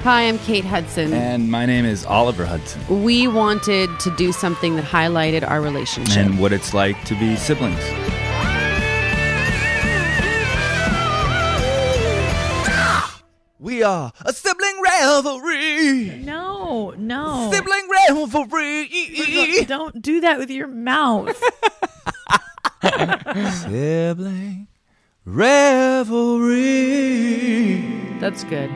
Hi, I'm Kate Hudson. And my name is Oliver Hudson. We wanted to do something that highlighted our relationship. And what it's like to be siblings. We are a sibling revelry. No. Sibling revelry. Don't do that with your mouth. Sibling revelry. That's good.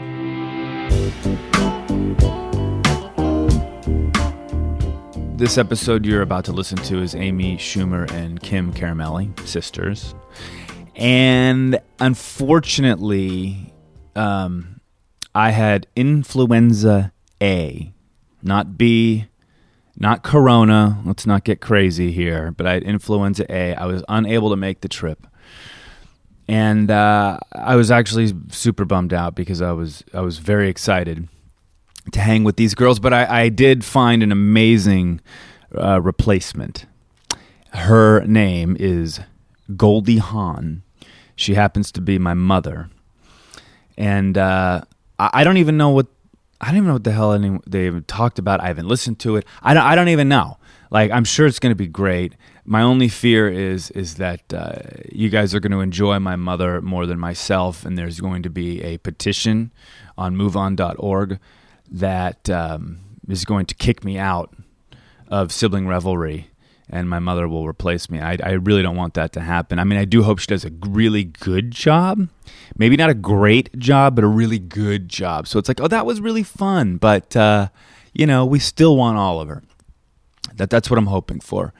This episode you're about to listen to is Amy Schumer and Kim Caramelli, sisters. And unfortunately, I had influenza A, not B, not corona. Let's not get crazy here. But I had influenza A. I was unable to make the trip. And I was actually super bummed out because I was very excited to hang with these girls, but I did find an amazing replacement. Her name is Goldie Hawn. She happens to be my mother, and I don't even know what the hell they even talked about. I haven't listened to it. I don't even know. Like, I'm sure it's going to be great. My only fear is that you guys are going to enjoy my mother more than myself, and there's going to be a petition on MoveOn.org that is going to kick me out of Sibling Revelry, and my mother will replace me. I really don't want that to happen. I mean, I do hope she does a really good job. Maybe not a great job, but a really good job. So it's like, oh, that was really fun. But, we still want Oliver. That's what I'm hoping for.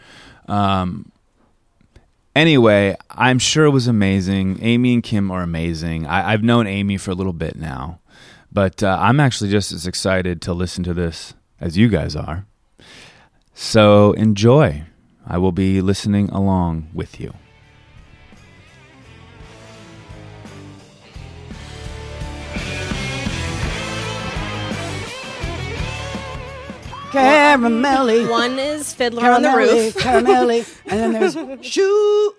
Anyway, I'm sure it was amazing. Amy and Kim are amazing. I've known Amy for a little bit now. But I'm actually just as excited to listen to this as you guys are. So enjoy. I will be listening along with you. Caramelli. One is Fiddler on the Roof. Caramelli. And then there's Shoo.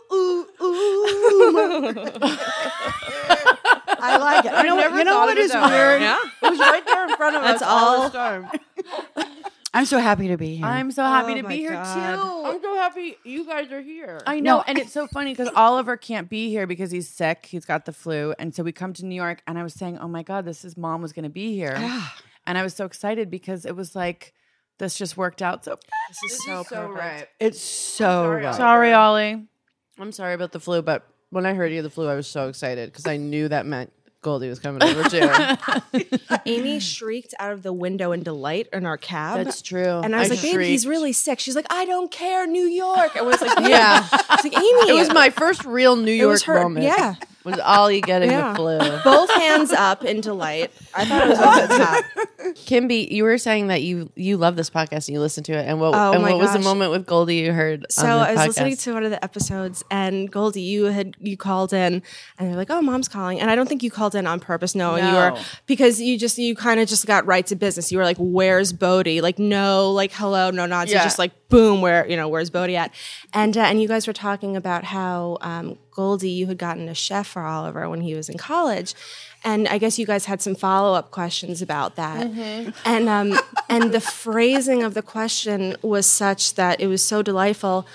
I like it. You know what is weird? Yeah. It was right there in front of That's us all. this time. I'm so happy to be here. I'm so happy Oh to my be here God. too. I'm so happy you guys are here. I know, and it's so funny because Oliver can't be here because he's sick. He's got the flu, and so we come to New York, and I was saying, "Oh my God, mom was going to be here," and I was so excited because it was like this just worked out so. This is so perfect. right. It's so right. Sorry, Ollie. I'm sorry about the flu, but when I heard you had the flu, I was so excited because I knew that meant Goldie was coming over too. Amy shrieked out of the window in delight in our cab. That's true. And I was like, babe, he's really sick. She's like, I don't care, New York. I was like, Yeah. I was like, Amy. It was my first real New It was York her. moment. Yeah. Was Ollie getting Yeah. the flu. Both hands up in delight. I thought it was over the top. Kimby, you were saying that you love this podcast and you listen to it. And what my was the gosh. moment with Goldie you heard So on the I was podcast? listening to one of the episodes, and Goldie, you called in, and they're like, "Oh, Mom's calling," and I don't think you called in on purpose, knowing you were, because you kind of just got right to business. You were like, "Where's Bodie?" Like, no, like, hello, no nods. Yeah. You just like, boom, where's Bodie at? And you guys were talking about how Goldie, you had gotten a chef for Oliver when he was in college. And I guess you guys had some follow-up questions about that. Mm-hmm. And the phrasing of the question was such that it was so delightful.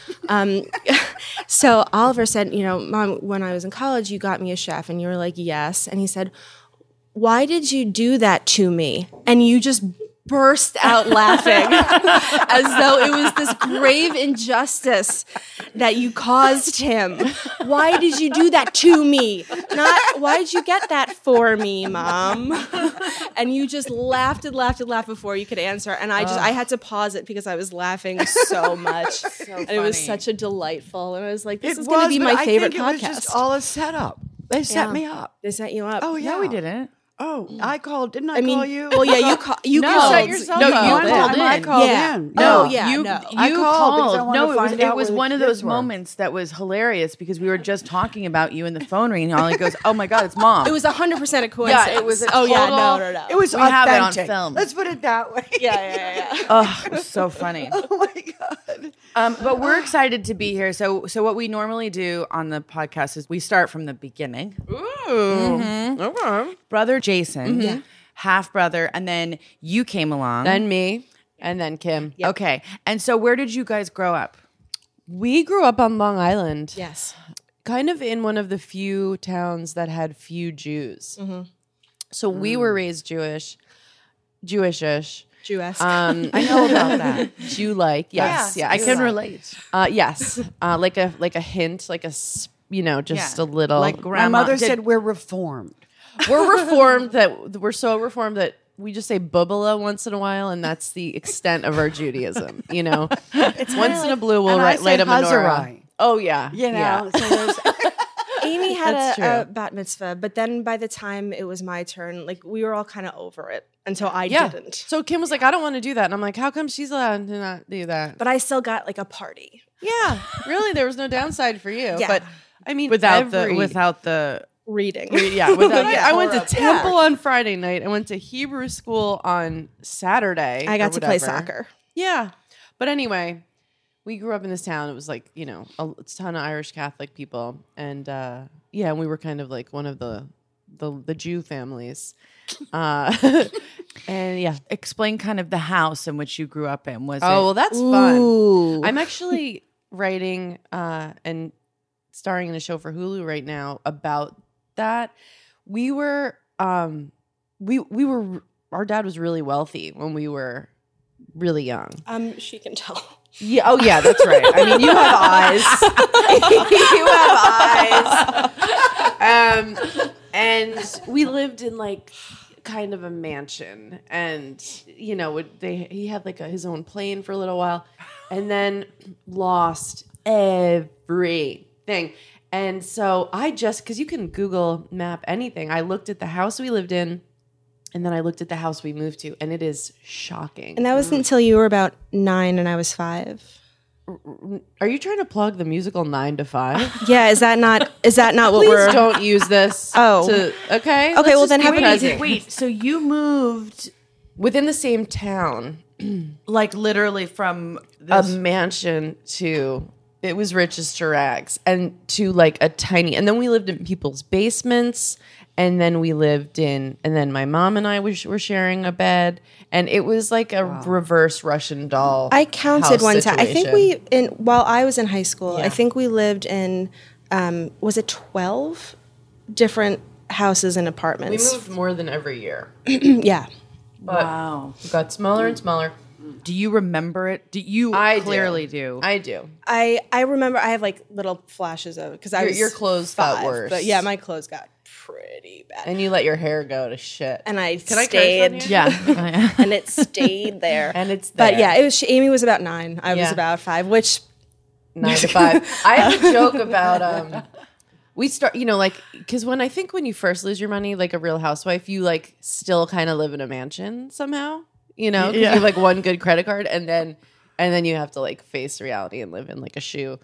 So Oliver said, Mom, when I was in college, you got me a chef. And you were like, yes. And he said, why did you do that to me? And you just burst out laughing as though it was this grave injustice that you caused him. Why did you do that to me? Not, why did you get that for me, Mom? And you just laughed and laughed and laughed before you could answer. And I had to pause it because I was laughing so much. And it was such a delightful, and I was like, this is going to be my favorite podcast. I think it was just all a setup. They set me up. They set you up. Oh, yeah. No, we didn't. Oh, I called. Didn't I call you? Well, yeah, you No, called. set yourself No, up. you One called time I in. called Yeah. in. No, No, yeah, you no. I you called because I called. wanted No, to it find was out where the one of kids those were. moments that was hilarious because we were just talking about you and the phone ringing. And Ollie goes, "Oh my God, it's Mom." It was 100% a coincidence. Yeah, it was a Oh yeah, total- no. It was We have it on authentic. film. Let's put it that way. Yeah. Oh, it was so funny. Oh my God. But we're excited to be here. So what we normally do on the podcast is we start from the beginning. Okay. Brother Jason half brother, and then you came along. Then me, and then Kim. Okay. And so where did you guys grow up? We grew up on Long Island. Yes. Kind of in one of the few towns that had few Jews. So we were raised Jewish-ish. Jew-esque. I know about that. Jew-like, yes. I can relate. Yes. Like a hint, like just a little. Like My grandma. mother said we're reformed. We're reformed we're so reformed that we just say bubala once in a while, and that's the extent of our Judaism. It's once in a blue we'll And I light say a menorah. Hazarai. Oh yeah, You know, yeah. so there's Amy That's had a true. bat mitzvah, but then by the time it was my turn, like we were all kind of over it until I Yeah. didn't. So Kim was like, I don't want to do that, and I'm like, how come she's allowed to not do that? But I still got like a party. Yeah, really, there was no downside for you. Yeah. But I mean, without the Reading. yeah, without, Yeah. I went to temple on Friday night. I went to Hebrew school on Saturday. I or got to play whatever. soccer. Yeah, but anyway, we grew up in this town. It was like a ton of Irish Catholic people, and and we were kind of like one of the Jew families. And yeah. explain kind of the house in which you grew up in. Was Oh, it? well, that's fun. I'm actually writing and starring in a show for Hulu right now about that. We were we were our dad was really wealthy when we were really young. She can tell. Yeah. Oh, yeah. That's right. I mean, you have eyes. You have eyes. And we lived in like kind of a mansion, and he had like his own plane for a little while, and then lost everything. And so because you can Google map anything, I looked at the house we lived in. And then I looked at the house we moved to, and it is shocking. And that was until you were about 9 and I was 5. Are you trying to plug the musical 9 to 5? Yeah, is that not what Please we're don't use this. Oh. Okay. Okay, well then have a present. Wait, so you moved Within the same town, like literally from a this mansion to it was riches to rags, and to like a tiny. And then we lived in people's basements. And then and then my mom and I were sharing a bed, and it was like a reverse Russian doll. I counted house one time. I think situation. while I was in high school, Yeah. I think we lived in, was it 12 different houses and we apartments? moved more than every year. Yeah. But wow. it got smaller and smaller. Do you remember it? Do you I clearly do? I do. I remember I have like little flashes of it because Your clothes got worse. But yeah, my clothes got pretty bad. And you let your hair go to shit. And I Can I curse on stayed. here? Yeah. And it stayed there. And it's there. But yeah, it was. Amy was about 9. I was Yeah. about 5. Which 9 to 5. I have a joke about we start, because when you first lose your money, like a Real Housewife, you like still kind of live in a mansion somehow, 'cause you have like one good credit card, and then you have to like face reality and live in like a shoe.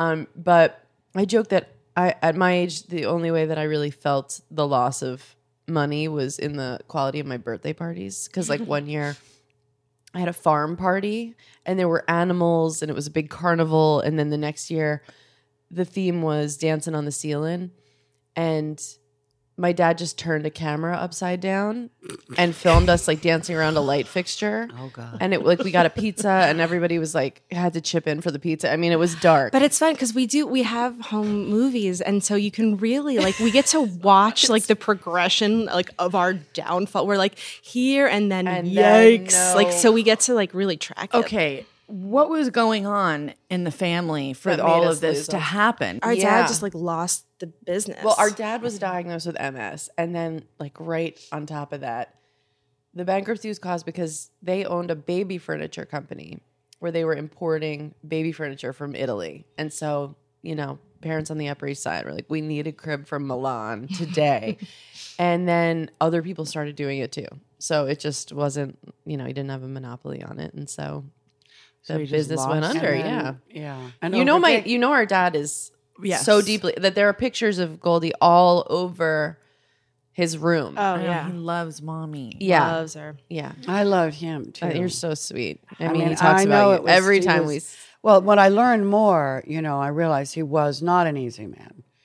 But I joke that at my age, the only way that I really felt the loss of money was in the quality of my birthday parties. Because like one year I had a farm party and there were animals and it was a big carnival. And then the next year the theme was dancing on the ceiling. And my dad just turned a camera upside down and filmed us like dancing around a light fixture. Oh, God. And it we got a pizza and everybody was like had to chip in for the pizza. I mean, it was dark. But it's fun because we have home movies, and so you can really like we get to watch like the progression like of our downfall. We're like here and then yikes, no. like so we get to like really track it. Okay. What was going on in the family for That all made of us this lose to all- happen? Our Yeah. dad just like lost the business. Well, our dad was diagnosed with MS, and then like right on top of that, the bankruptcy was caused because they owned a baby furniture company where they were importing baby furniture from Italy. And so, parents on the Upper East Side were like, we need a crib from Milan today. And then other people started doing it too. So it just wasn't, he didn't have a monopoly on it. And so the he just business went lost under. And then- Yeah. Yeah. And Our dad is Yes. so deeply that there are pictures of Goldie all over his room. oh I know, yeah, he loves mommy. yeah. loves her. Yeah. I loved him, too. You're so sweet. I I mean, mean, he talks I know about it you was- every he time was- we. Well, when I learned more, I realized he was not an easy man.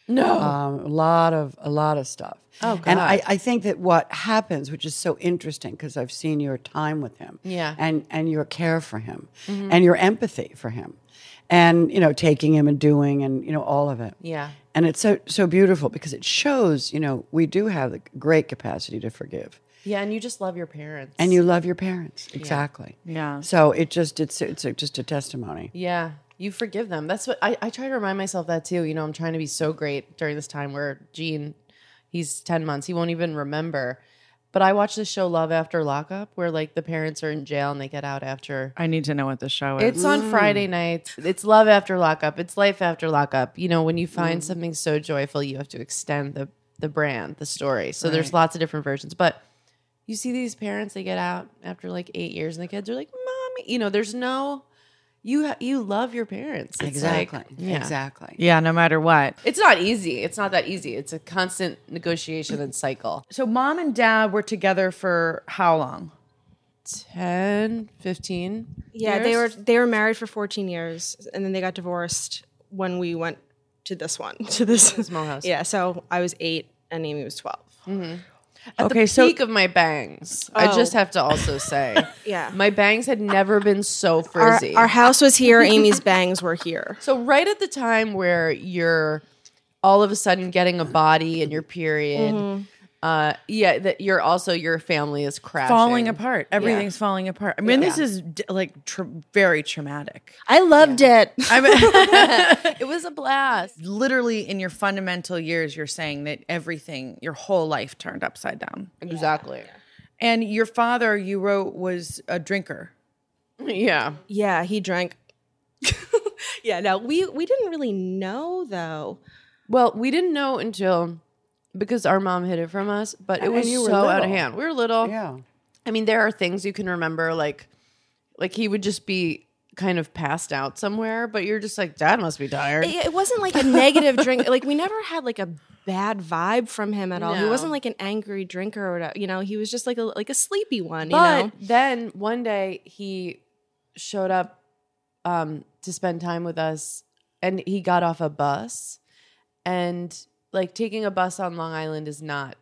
No. A lot of stuff. Oh, God. And I think that what happens, which is so interesting, because I've seen your time with him, Yeah. and your care for him, and your empathy for him, and taking him and doing, and all of it. Yeah. And it's so beautiful because it shows we do have the great capacity to forgive, Yeah, and you just love your parents. and you love your parents exactly. Yeah. So it's just a testimony. Yeah, you forgive them. That's what I try to remind myself that too. I'm trying to be so great during this time where Gene, he's 10 months. He won't even remember. But I watch this show Love After Lockup where like the parents are in jail and they get out after. I need to know what the show is. It's on Friday nights. It's Love After Lockup. It's Life After Lockup. When you find something so joyful, you have to extend the brand, the story. So there's lots of different versions. But you see these parents, they get out after like 8 years and the kids are like, Mommy, there's no, you love your parents. It's Exactly. like, yeah. Exactly. Yeah, no matter what. It's not easy. It's not that easy. It's a constant negotiation and cycle. So mom and dad were together for how long? 10, 15 Yeah, years? they were married for 14 years, and then they got divorced when we went to this one, to this Small house. Yeah, so I was 8 and Amy was 12. At the peak of my bangs, I just have to also say, Yeah. my bangs had never been so frizzy. Our house was here. Amy's bangs were here. So right at the time where you're all of a sudden getting a body in your period, that you're also your family is crashing, Falling apart. Everything's falling apart. I mean, this is very traumatic. I loved it. It was a blast. Literally, in your fundamental years, you're saying that everything, your whole life turned upside down. Exactly. And your father, you wrote, was a drinker. Yeah. Yeah, he drank. Yeah, no, we didn't really know though. Well, we didn't know until because our mom hid it from us, but it was you so were out of little. hand. We were little. Yeah. I mean, there are things you can remember, like he would just be kind of passed out somewhere, but you're just like, Dad must be tired. It wasn't like a negative drink. Like we never had like a bad vibe from him at all. He No. wasn't like an angry drinker or whatever. He was just like a sleepy one. But then one day he showed up to spend time with us, and he got off a bus, and like taking a bus on Long Island is not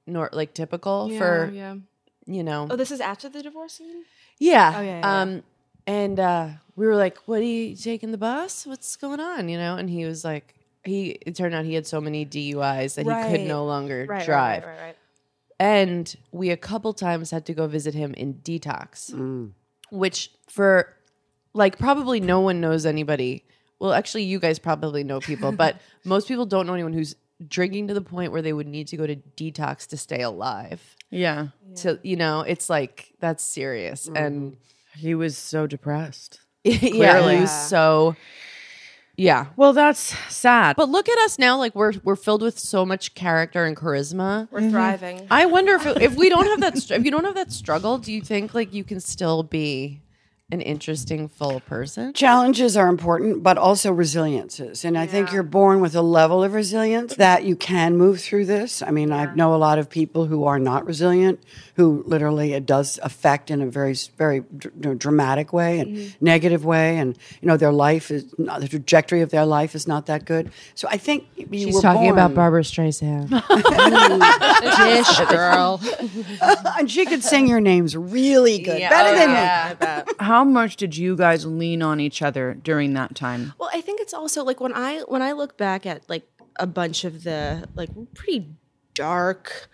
typical for Oh, this is after the divorce scene? Yeah. Oh, yeah. And we were like, what are you taking the bus? What's going on? And he was like, it turned out he had so many DUIs that he could no longer drive. Right. And we a couple times had to go visit him in detox, which for like probably no one knows anybody. Well, actually, you guys probably know people, but most people don't know anyone who's drinking to the point where they would need to go to detox to stay alive. Yeah. So, it's like, that's serious. And He was so depressed. yeah, he was so, yeah. Well, that's sad. But look at us now, like we're filled with so much character and charisma. We're thriving. I wonder if we don't have that, if you don't have that struggle, do you think like you can still be an interesting, full person? Challenges are important, but also resiliences. And I think you're born with a level of resilience that you can move through this. I mean, I know a lot of people who are not resilient, who literally it does affect in a very, very dramatic way and negative way. And, their life is not, the trajectory of their life is not that good. So I think you were born. Barbara Streisand. Dish girl. And she could sing your names really good. Better than me. How much did you guys lean on each other during that time? Well, I think it's also like when I look back at like a bunch of the like pretty dark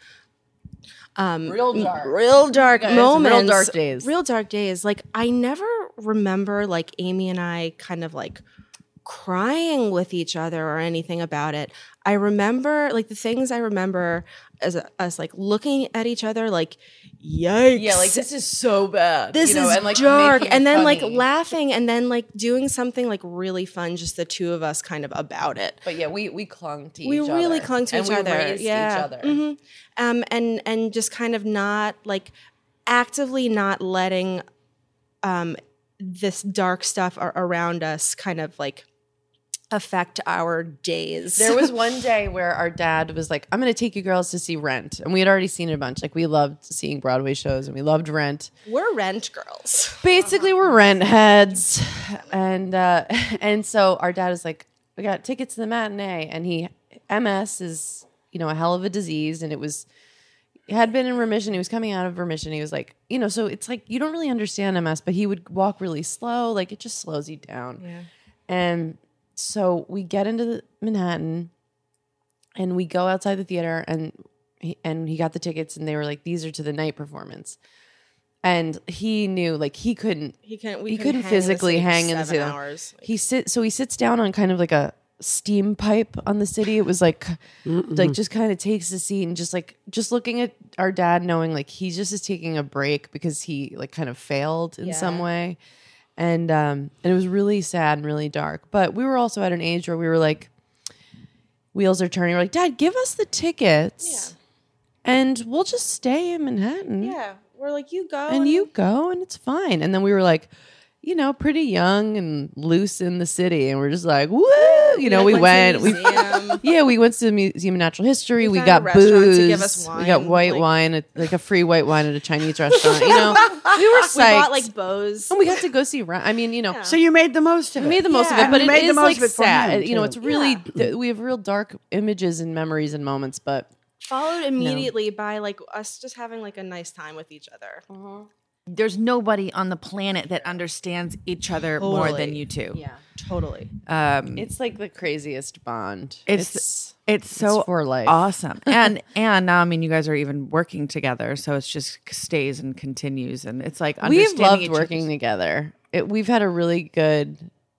Real dark. real dark Guys, moments, real dark days. like I never remember like Amy and I kind of like crying with each other or anything about it. I remember like the things I remember as us like looking at each other like, yikes. Yeah, like this is so bad. This is and, like, dark. making it And then like funny. laughing and then like doing something like really fun, just the two of us kind of about it. But yeah, we clung to We each other. really clung to and each we other. raised Yeah. each other. Mhm. And just kind of not like actively not letting this dark stuff around us kind of like affect our days. There was one day where our dad was like, I'm going to take you girls to see Rent. And we had already seen it a bunch. Like we loved seeing Broadway shows and we loved Rent. We're Rent girls. Basically, we're Rent heads. And so our dad was like, we got tickets to the matinee. And MS is, a hell of a disease, and it had been in remission. He was coming out of remission. He was like, so it's like you don't really understand MS, but he would walk really slow. Like it just slows you down. Yeah. And so we get into Manhattan and we go outside the theater and he got the tickets and they were like, these are to the night performance. And he knew like he couldn't physically hang in the city. 7 hours. He sits down on kind of like a steam pipe on the city. It was like just kind of takes the seat and just looking at our dad, knowing like he just is taking a break because he like kind of failed in some way. And it was really sad and really dark. But we were also at an age where we were like, wheels are turning. We're like, Dad, give us the tickets and we'll just stay in Manhattan. Yeah. We're like, you go. And you go and it's fine. And then we were like, pretty young and loose in the city. And we're just like, woo! We went. We went to the Museum of Natural History. We got booze. To give us wine. We got white wine, like a free white wine at a Chinese restaurant. We were psyched. We bought like bows. And we got to go see. So you made the most of it. We made the most of it, but You it made the is most like of it for sad. him, too. It's really we have real dark images and memories and moments, but followed immediately by like us just having like a nice time with each other. There's nobody on the planet that understands each other more than you two. Yeah, totally. it's like the craziest bond. It's so for life. awesome. And now, I mean, you guys are even working together, so it's just stays and continues, and it's like We've understanding loved each working other's- together. We've had a really good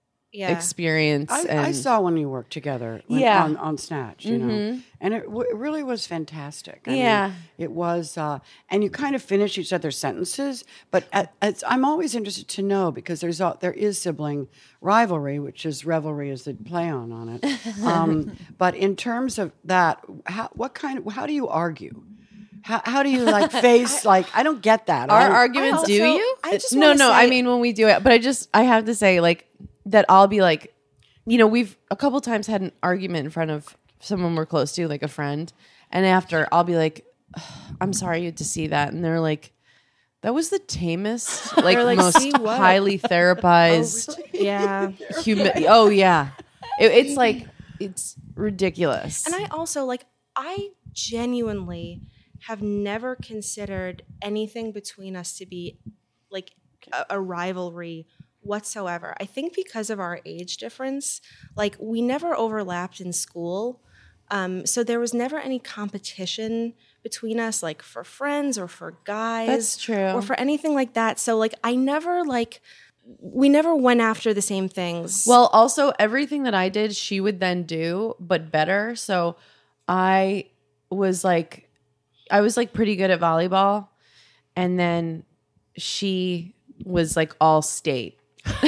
experience. I saw when you worked together on Snatch, and it really was fantastic. I mean, it was, and you kind of finish each other's sentences, but I'm always interested to know because there is sibling rivalry, which is revelry is the play on it. But in terms of that, how do you argue? How do you like face like I don't get that. Our arguments. Also, Do you? I just no. wanna say- I mean when we do it, but I have to say like that. I'll be like, we've a couple times had an argument in front of someone we're close to, like a friend, and after I'll be like, I'm sorry you had to see that, and they're like, that was the tamest, like, like, most "See what?" highly therapized Yeah. human. Oh yeah, it's like it's ridiculous. And I also like I genuinely have never considered anything between us to be like a rivalry whatsoever. I think because of our age difference, like we never overlapped in school. So there was never any competition between us, like for friends or for guys. That's true. Or for anything like that. So like we never went after the same things. Well, also everything that I did, she would then do, but better. So I was like pretty good at volleyball, and then she was like all state.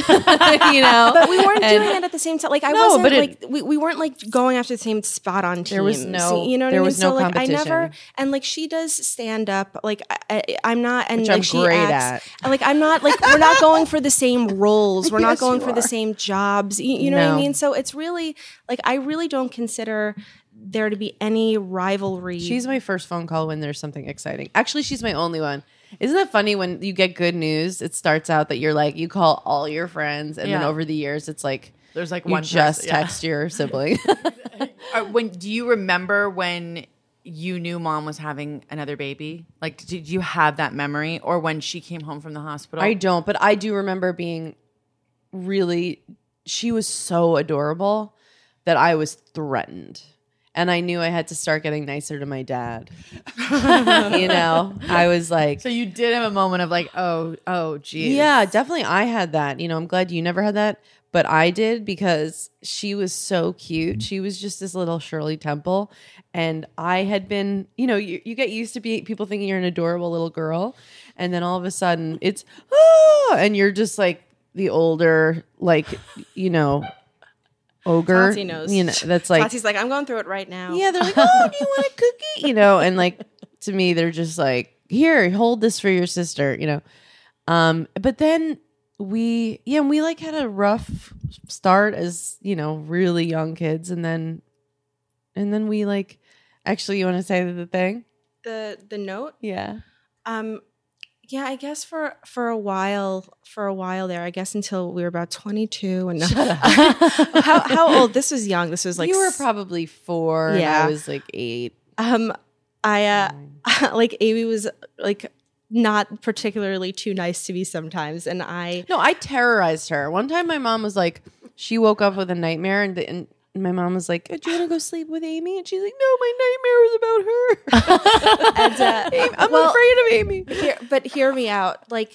But we weren't doing it at the same time. Like I No, wasn't but like we weren't like going after the same spot on teams. There was no- you know what there I mean? was no so like I never competition. and like she does stand up. Like I'm not, and Which like I'm she great acts. And, like I'm not like we're not going for the same roles. We're not going for the same jobs. You know what I No. mean? So it's really like I really don't consider there to be any rivalry. She's my first phone call when there's something exciting. Actually, she's my only one. Isn't that funny when you get good news? It starts out that you're like, you call all your friends, and then Yeah. over the years, it's like There's like you one just person, yeah. text your sibling. Do you remember when you knew mom was having another baby? Like, did you have that memory, or when she came home from the hospital? I don't, but I do remember being really. She was so adorable that I was threatened. And I knew I had to start getting nicer to my dad. I was like, So you did have a moment of like, oh, geez. yeah, definitely. I had that. I'm glad you never had that, but I did because she was so cute. She was just this little Shirley Temple, and I had been. You get used to people thinking you're an adorable little girl, and then all of a sudden it's and you're just like the older, like ogre. Tati knows. That's like Tati's like, I'm going through it right now. yeah, they're like, oh, do you want a cookie? And like to me, they're just like, here, hold this for your sister, But then we like had a rough start as, really young kids. And then we like, actually, you want to say the thing? The note. Yeah. Yeah, I guess for a while there, I guess until we were about 22. And how old? This was young. This was like You were probably 4 and Yeah. I was like 8. I like Amy was like not particularly too nice to me sometimes, and I No, I terrorized her. One time my mom was like, she woke up with a nightmare and my mom was like, do you want to go sleep with Amy? And she's like, no, my nightmare was about her. and, I'm afraid of Amy. but hear me out. Like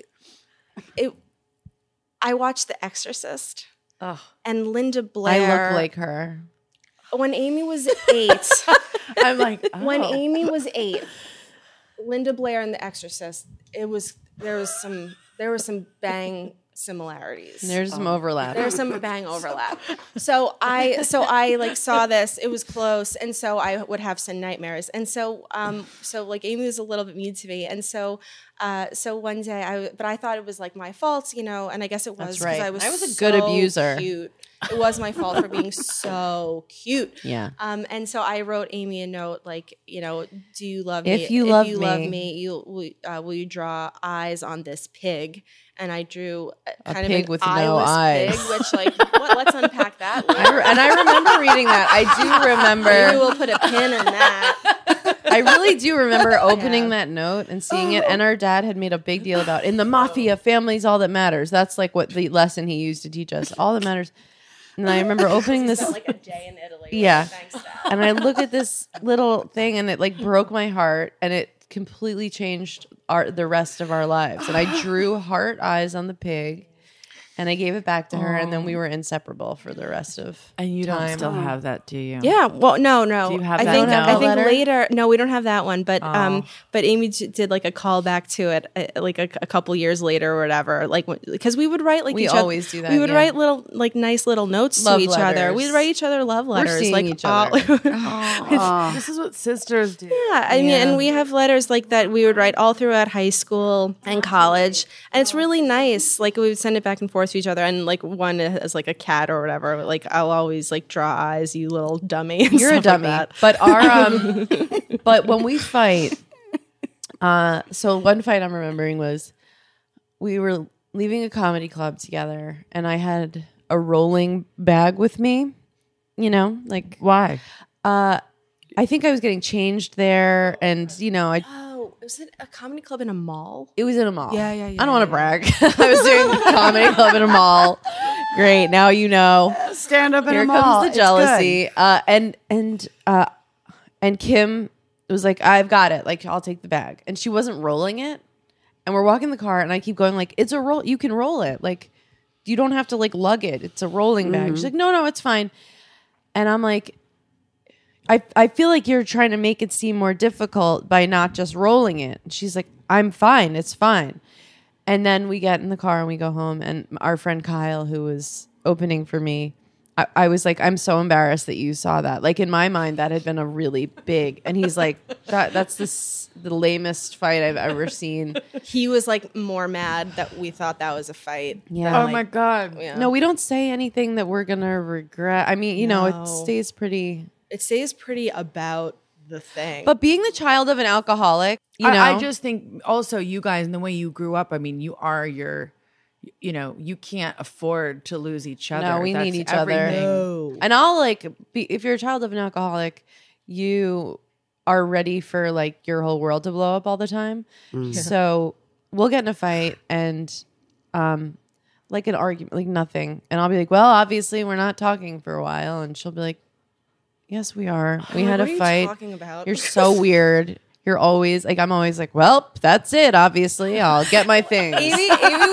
I watched The Exorcist, and Linda Blair. I look like her. When Amy was 8. I'm like, When Amy was 8, Linda Blair and The Exorcist. There was some bang similarities. There's some overlap. There's some bang overlap. So I like saw this. It was close, and so I would have some nightmares. And so like Amy was a little bit mean to me, and so one day but I thought it was like my fault, and I guess it was That's right. because I was a good so abuser. Cute. It was my fault for being so cute. Yeah. And so I wrote Amy a note like, do you love me? If you love me, will you draw eyes on this pig? And I drew A kind pig of an with no eyeless eyes. pig, which let's unpack that. And I remember reading that. I do remember. Maybe we'll put a pin in that. I really do remember opening that note and seeing it. And our dad had made a big deal about in the mafia, family's all that matters. That's like what the lesson he used to teach us. All that matters. And I remember opening this. Like a day in Italy. Yeah. Thanks, Dad. And I look at this little thing and it like broke my heart and it completely changed the rest of our lives. And I drew heart eyes on the pig and I gave it back to her and then we were inseparable for the rest of and you time. don't still have that, do you? Yeah, well, no. Do you have I that think now? I think Letter? later. No, we don't have that one. But Amy did like a callback to it, like a couple years later or whatever. Like because we would write like We each always other, do that, we would yeah. write little like nice little notes Love to each other. letters. We'd write each other love letters. seeing like each other. This is what sisters do. Yeah, I mean, and we have letters like that we would write all throughout high school and college, and it's really nice. Like we would send it back and forth to each other, and like one as like a cat or whatever. Like I'll always like draw eyes, you little dummy. And You're a stuff like dummy. that. But our but when we fight, so one fight I'm remembering was we were leaving a comedy club together and I had a rolling bag with me. Like Why? I think I was getting changed there and Oh, was it a comedy club in a mall? it was in a mall. Yeah, I don't want to brag. I was doing a comedy club in a mall. Great. Now you know. Stand up in Here a mall. comes the It's jealousy. And Kim was like, I've got it. Like, I'll take the bag. And she wasn't rolling it. And we're walking the car and I keep going like, it's a roll. You can roll it. Like, you don't have to like lug it. It's a rolling bag. She's like, no, it's fine. And I'm like, I feel like you're trying to make it seem more difficult by not just rolling it. And she's like, I'm fine. It's fine. And then we get in the car and we go home. And our friend Kyle, who was opening for me, I was like, I'm so embarrassed that you saw that. Like in my mind, that had been a really big. And he's like, that's the lamest fight I've ever seen. He was like more mad that we thought that was a fight. Yeah. Oh my God. Yeah. No, we don't say anything that we're gonna regret. I mean, it stays pretty. It stays pretty about the thing. But being the child of an alcoholic, I just think also you guys and the way you grew up, I mean, you are you can't afford to lose each other. No, we That's need each everything. other. And I'll if you're a child of an alcoholic, you are ready for like your whole world to blow up all the time. So we'll get in a fight and like an argument, like nothing. And I'll be like, well, obviously we're not talking for a while. And she'll be like, yes, we are. We had what a are you fight. talking about? You're so weird. You're always like, I'm always like, well, that's it. Obviously, I'll get my things. Amy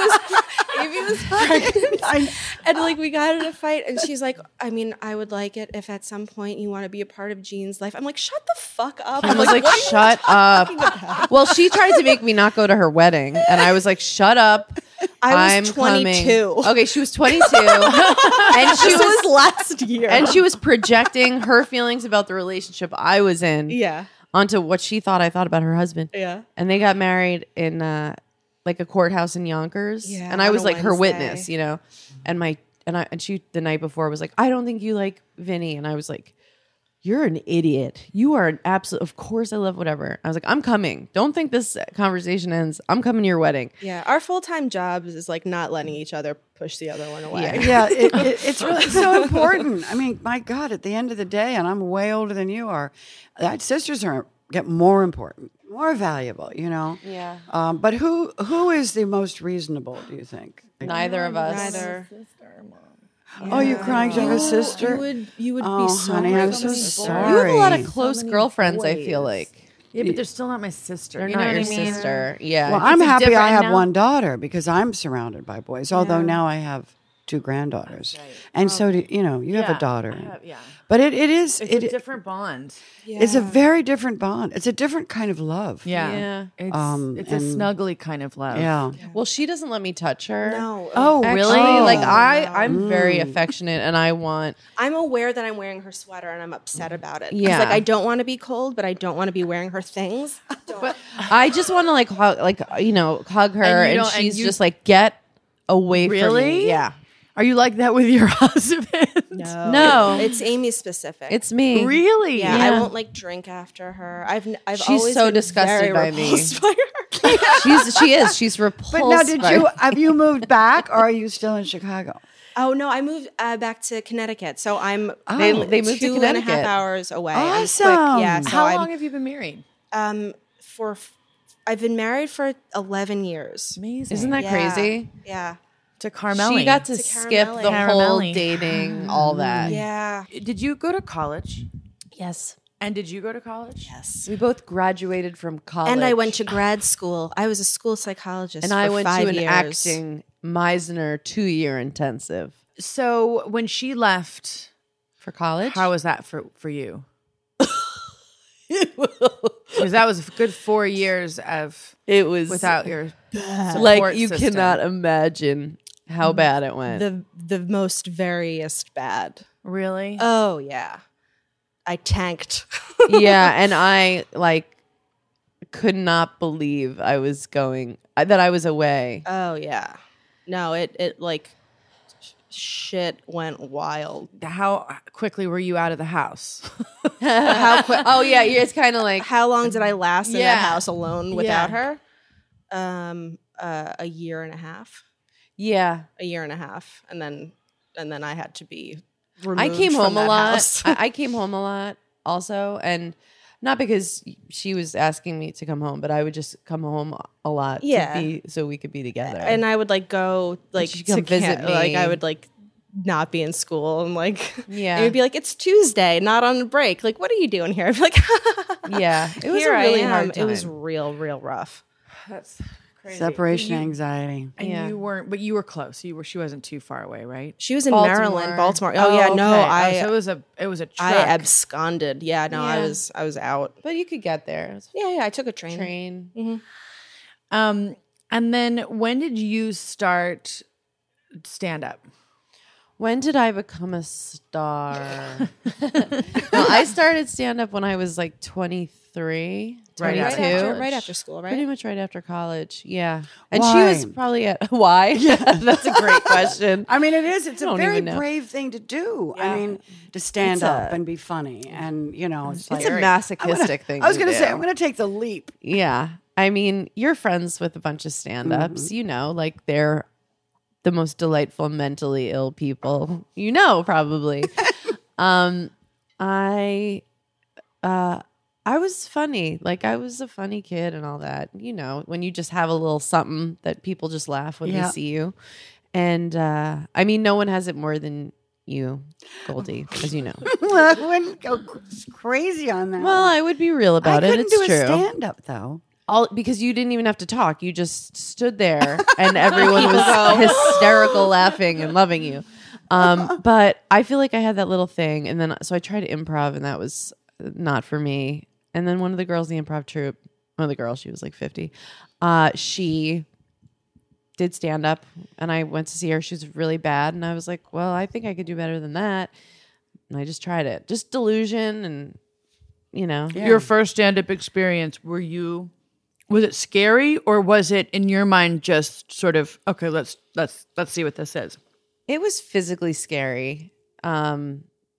was pregnant, and like we got in a fight, and she's like, I mean, I would like it if at some point you want to be a part of Jean's life. I'm like, shut the fuck up. I I'm was like, what are you shut talking up. about? Well, she tried to make me not go to her wedding, and I was like, shut up. I was I'm 22. Coming. Okay, she was 22, and she This was was last year. and she was projecting her feelings about the relationship I was in yeah, onto what she thought I thought about her husband. yeah. And they got married in like a courthouse in Yonkers. Yeah, and I on was a like her Wednesday. witness, and she the night before was like, I don't think you like Vinny, and I was like, you're an idiot. You are an absolute, of course I love whatever. I was like, I'm coming. Don't think this conversation ends. I'm coming to your wedding. Yeah, our full-time jobs is like not letting each other push the other one away. Yeah, it's really so important. I mean, my God, at the end of the day, and I'm way older than you are, sisters get more important, more valuable, you know? Yeah. But who is the most reasonable, do you think? Neither of us. Neither. Oh, you're crying to have a sister? You would Oh, be so honey, I'm sorry. so You sorry. have a lot of close girlfriends, I feel like. Yeah, but they're still not my sister. They're you not know your what I mean? sister. Yeah. Well, I'm It's happy I different have now. one daughter because I'm surrounded by boys. Although now I have 2 granddaughters, and so do you know. You have a daughter, Yeah. but it is It's a different bond. it's a very different bond. It's a different kind of love. Yeah. It's a and- snuggly kind of love. Yeah. Well, she doesn't let me touch her. No. Oh, Actually, really? like I'm very affectionate, and I want. I'm aware that I'm wearing her sweater and I'm upset about it. 'Cause, Yeah. like I don't want to be cold, but I don't want to be wearing her things. I just want to hug her, And you and, don't- and she's you- just like, get away from Really? me. Yeah. Are you like that with your husband? No, It's Amy specific. it's me. Really? yeah, Yeah. I won't like drink after her. I've She's always so been disgusted very by me. repulsed by her. She's repulsed. But now, did by- you have you moved back, or are you still in Chicago? Oh no, I moved back to Connecticut, so I'm They moved to 2.5 Connecticut. hours away. I'm quick. Awesome. Yeah. So How I'm, long have you been married? I've been married for 11 years. Amazing. Isn't that Yeah. crazy? Yeah. to Carmel? She got to To skip the Caramelli. whole Caramelli. dating, all that. Yeah. Did you go to college? Yes. And did you go to college? Yes. We both graduated from college. And I went to grad school. I was a school psychologist and for I went 5 to an years. acting Meisner 2-year intensive So when she left, for college. how was that for you? Because that was a good 4 years of It was without your like support you system. cannot imagine how bad it went. The most veriest bad. Really. Oh yeah. I tanked. Yeah, and I like could not believe I was going that I was away. Oh yeah. No, it like shit went wild. How quickly were you out of the house? How quick? Oh yeah, it's kind of like How long did I last in Yeah. that house alone without Yeah. her? A year and a half. yeah. A year and a half, and then I had to be removed I came from home a that lot. house. I came home a lot also, and not because she was asking me to come home, but I would just come home a lot. Yeah. so we could be together. And I would like go like she'd to come visit Like me. I would like not be in school and like Yeah. it would be like it's Tuesday, not on break. Like what are you doing here? I'd be like yeah, it was here a really I am. hard time. It was real rough. That's crazy. Separation anxiety. And Yeah. you weren't, but you were close. She wasn't too far away, right? She was in Baltimore. Maryland, Baltimore. Oh, yeah, no, okay. Oh, so it was a trek. I absconded. Yeah, no, Yeah. I was out. but you could get there. It was Yeah, I took a train. train. And then when did you start stand up? When did I become a star? Well, I started stand up when I was like 23, Right 22. after- Right after school, Pretty right? much right after college. Yeah. And Why? she was probably at why? That's a great question. I mean, it is. It's a don't very even know. brave thing to do. I mean, to stand It's up a- and be funny, and you know, it's like It's a masochistic thing. I was going to say, I'm going to take the leap. Yeah. I mean, you're friends with a bunch of stand-ups, you know, like they're the most delightful mentally ill people, you know, probably. I was funny. Like I was a funny kid and all that, you know, when you just have a little something that people just laugh when they Yeah. see you. And I mean, no one has it more than you, Goldie, as you know. I wouldn't go crazy on that. Well, I would be real I about it. couldn't It's do true. a stand up though. All because you didn't even have to talk. You just stood there and everyone was hysterical laughing and loving you. But I feel like I had that little thing. And then so I tried to improv and that was not for me. And then one of the girls in the improv troupe, one of the girls, she was like 50, she did stand up and I went to see her. She was really bad. And I was like, well, I think I could do better than that. And I just tried it. Just delusion and, you know. Your first stand up experience, was it scary or was it in your mind just sort of, okay, let's see what this is? It was physically scary.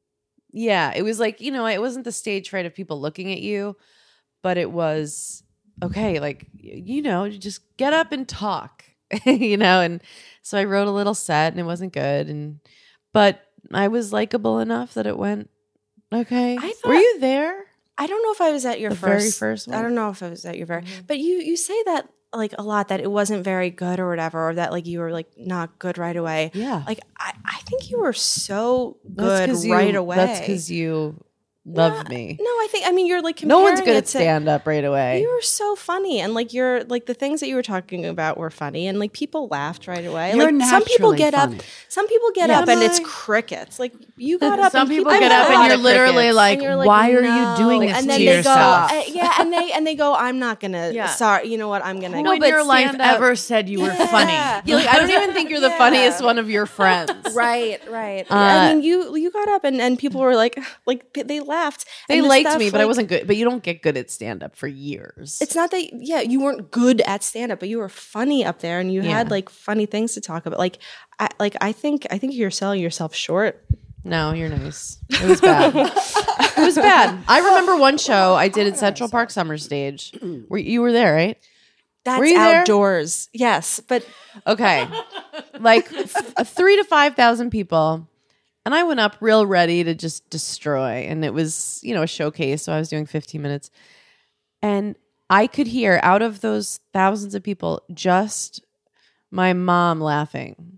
Yeah, it was like, it wasn't the stage fright of people looking at you, but it was, okay, like, just get up and talk, and so I wrote a little set and it wasn't good. But I was likable enough that it went okay. Were you there? I don't know if I was at your very first one? I don't know if I was at your very, but you say that like a lot, that it wasn't very good or whatever, or that like you were like not good right away. Yeah. Like I think you were so good right away. That's because you loved me. No, I mean, you're like No comparing one's good it at to- stand up right away. You were so funny, and like you're like the things that you were talking about were funny, and like people laughed right away. You're like some people naturally get funny. up, some people get up, and it's crickets. Like you got up. Some and people I get got up and you're of literally crickets. like, And you're like, why are no. you doing this and to then they yourself? go, and they go, I'm not gonna. Yeah. Sorry, you know what? I'm gonna. Who in your life ever said you were funny? You're like, I don't even think you're the funniest one of your friends. Right. I mean, you got up, and people were like they laughed. They And the liked stuff, me, but I like, wasn't good. But you don't get good at stand up for years. It's not that, you weren't good at stand up, but you were funny up there, and you had like funny things to talk about. Like, I think you're selling yourself short. No, you're nice. It was bad. It was bad. I remember one show I did at Central Park Summer Stage. You were there, right? That's Were you there? outdoors. Yes, but Okay. Like 3,000 to 5,000 people. And I went up real ready to just destroy. And it was, a showcase. So I was doing 15 minutes. And I could hear out of those thousands of people, just my mom laughing.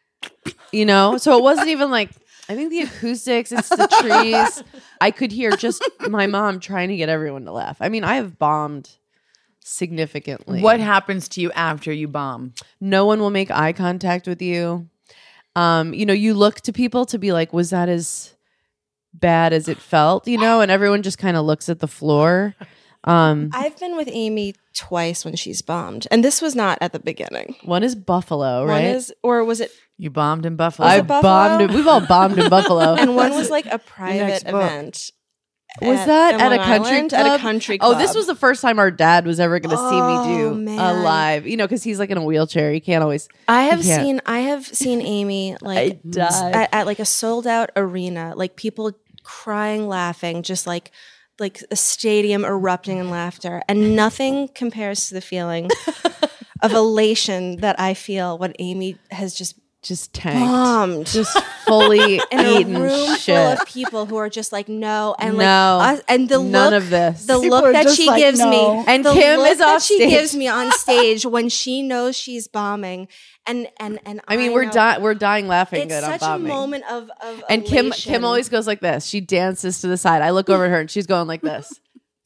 So it wasn't even like, I think the acoustics, it's the trees. I could hear just my mom trying to get everyone to laugh. I mean, I have bombed significantly. What happens to you after you bomb? No one will make eye contact with you. You look to people to be like, was that as bad as it felt? And everyone just kind of looks at the floor. I've been with Amy twice when she's bombed, and this was not at the beginning. One is Buffalo, right? One is, or was it? You bombed in Buffalo. I Buffalo? bombed. We've all bombed in Buffalo. And one was like a next private book. event. Was that in at a Long country Island? club? At a country club. Oh, this was the first time our dad was ever going to see me do man. a live. Because he's like in a wheelchair. He can't always. I have can't. seen Amy like died. at like a sold out arena, like people crying, laughing, just like a stadium erupting in laughter, and nothing compares to the feeling of elation that I feel when Amy has just tanked. bombed. Just fully in eaten a room shit. full of people who are just like no, and like No. us, and the None look, of this. the People look are that just she like, gives no. me, And the Kim look is that off she stage. gives me on stage when she knows she's bombing, and I mean, know. we're dying laughing. It's good. I'm such a bombing. moment of And Kim elation. always goes like this. She dances to the side. I look over at her and she's going like this.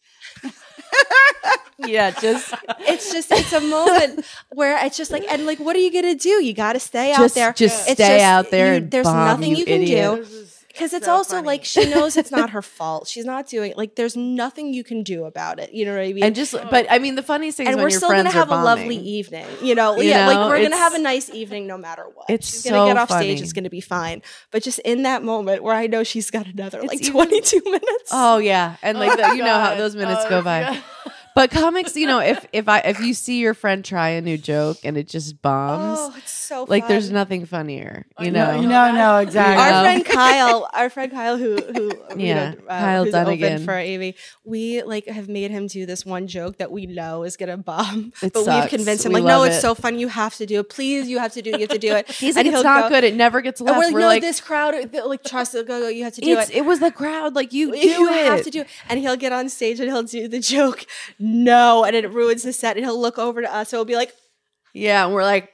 Yeah, it's a moment where it's just like, and like, what are you gonna do? You got to stay out there. Just It's stay out there and there's bomb, nothing you you can idiot. do. Because it's also like she knows it's not her fault. She's not doing like there's nothing you can do about it. You know what I mean? And but I mean, the funniest thing is and when we're your still friends gonna have are a lovely bombing. evening. Like You know, we're gonna it's- have a nice evening no matter what. It's She's gonna so get off stage. funny. It's gonna be fine. But just in that moment where I know she's got another like even- 22 minutes. Oh yeah, and like how those minutes go by. But comics, if you see your friend try a new joke and it just bombs, Oh, it's so like fun. there's nothing funnier, No, exactly. Our friend Kyle, who Yeah, Kyle who's Dunnigan. open for Amy, we like have made him do this one joke that we know is gonna bomb, It but sucks. we've convinced him We like, no, love it's it. so fun, you have to do it, please, you have to do it, you have to do it. he's like, And it's he'll not go- good. It never gets And left. we're like, We're no, like, this crowd, like trust it, go, you have to do it. it was the crowd. Like you do You it. have to do it. And he'll get on stage and he'll do the joke, no, and it ruins the set, and he'll look over to us, so he'll be like, Yeah, and we're like,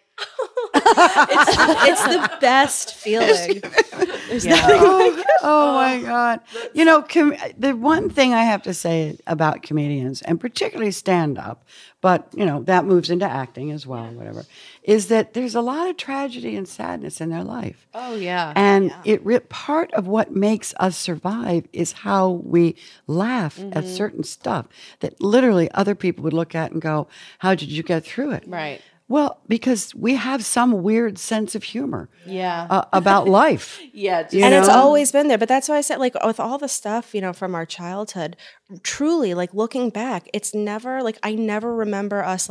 it's the best feeling. There's nothing like it. Oh my God. The one thing I have to say about comedians, and particularly stand up, but, that moves into acting as well, whatever, is that there's a lot of tragedy and sadness in their life. oh yeah, And part of what makes us survive is how we laugh at certain stuff that literally other people would look at and go, how did you get through it? right. Well, because we have some weird sense of humor Yeah, about life. yeah. Just, And it's know? always been there. But that's why I said, like, with all the stuff, from our childhood, truly, like, looking back, it's never, like, I never remember us, like,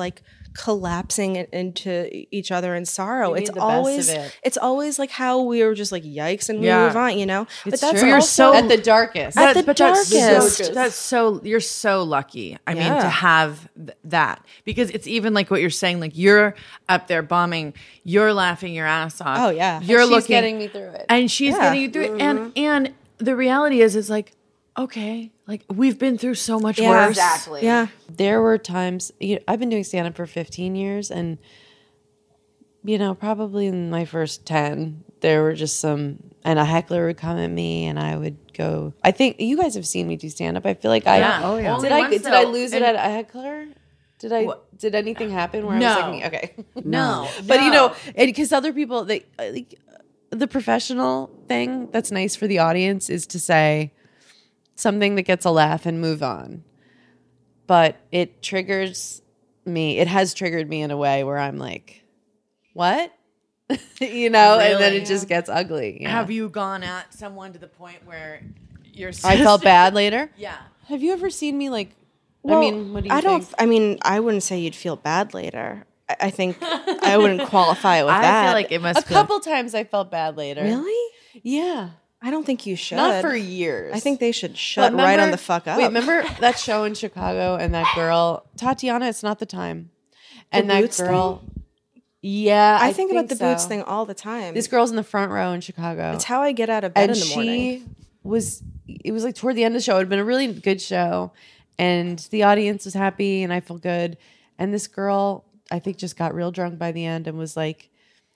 collapsing into each other in sorrow. You It's need the best of always it. it's always like how we were just like yikes and we Yeah. move on, you know. It's but that's true. You're also so- at the darkest. At the But darkest. That's so you're so lucky. I mean, Yeah. to have that, because it's even like what you're saying. Like, you're up there bombing, you're laughing your ass off. Oh, yeah. you're She's looking, getting me through it. and she's Yeah. getting you through it. And the reality is like, okay, like, we've been through so much Yeah. worse. Exactly. Yeah. There were times, I've been doing stand-up for 15 years, and probably in my first 10 there were just and a heckler would come at me and I would go. I think you guys have seen me do stand-up. I feel like Yeah. Oh, yeah. Only did once, I though. lose it at a heckler? Did anything happen where I No. was like, okay, No, but because other people, they like the professional thing that's nice for the audience is to say something that gets a laugh and move on. But it triggers me. It has triggered me in a way where I'm like, what? And then Really? it just gets ugly. Yeah. Have you gone at someone to the point where you're? I felt bad later. Yeah. Have you ever seen me like? Well, what do you think? I mean, I wouldn't say you'd feel bad later. I think I wouldn't qualify it with that. I feel like it must A couple times I felt bad later. Really? Yeah. I don't think you should. Not for years. I think they should But shut right on the fuck up. Wait, remember that show in Chicago and that girl, Tatiana, it's not the time. And that Boots girl. Yeah. I think about the boots so. thing all the time. This girl's in the front row in Chicago. It's how I get out of bed and in the morning. it was like toward the end of the show. It had been a really good show. And the audience was happy and I felt good. And this girl, I think, just got real drunk by the end and was like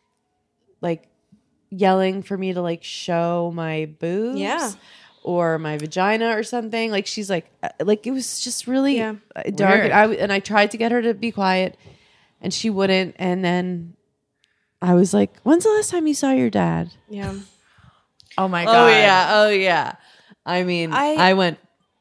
yelling for me to like show my boobs. Yeah. Or my vagina or something. Like she's like it was just really Yeah. dark. Weird. And I tried to get her to be quiet and she wouldn't. And then I was like, when's the last time you saw your dad? Yeah. Oh my god. Oh yeah. I mean, I went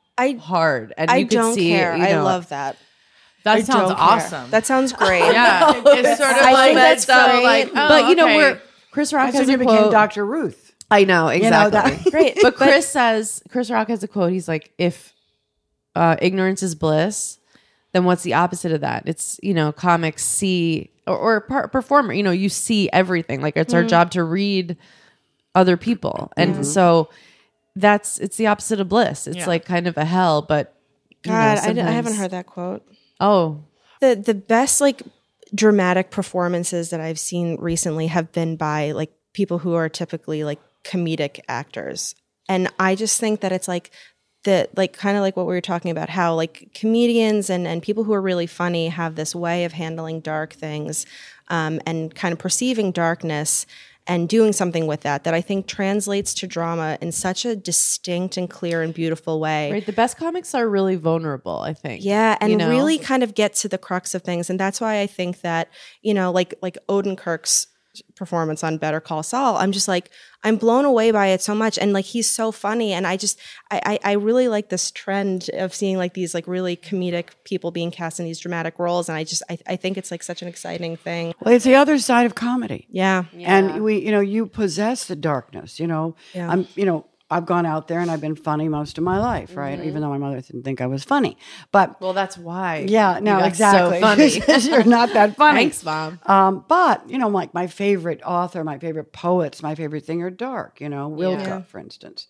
hard, and I you could don't see. care. I love that. That sounds Don't care. awesome. That sounds great. yeah. It's sort of I like think that's so great. like. Oh, But okay. where Chris Rock That's has when a you became quote. Dr. Ruth. I know exactly. that- Great. But Chris Rock has a quote. He's like, if ignorance is bliss, then what's the opposite of that? It's comics see or performer. You see everything. Like it's our job to read other people, and so it's the opposite of bliss. It's like kind of a hell, but God, I sometimes- haven't heard that quote. Oh, The best like dramatic performances that I've seen recently have been by like people who are typically like comedic actors. And I just think that it's like kind of like what we were talking about, how like comedians and people who are really funny have this way of handling dark things and kind of perceiving darkness and doing something with that I think translates to drama in such a distinct and clear and beautiful way. right. The best comics are really vulnerable, I think. Yeah, and You know? really kind of get to the crux of things. And that's why I think that, like Odenkirk's performance on Better Call Saul, I'm just like, I'm blown away by it so much. And like, he's so funny. And I really like this trend of seeing like these like really comedic people being cast in these dramatic roles. And I think it's like such an exciting thing. Well, it's the other side of comedy. Yeah. And you possess the darkness, Yeah. I've gone out there and I've been funny most of my life, right? Even though my mother didn't think I was funny. But Well, that's why. yeah, you no, got exactly. So funny. You're not that funny. Thanks, Mom. But, like my favorite author, my favorite poets, my favorite thing are dark, Wilcott, for instance.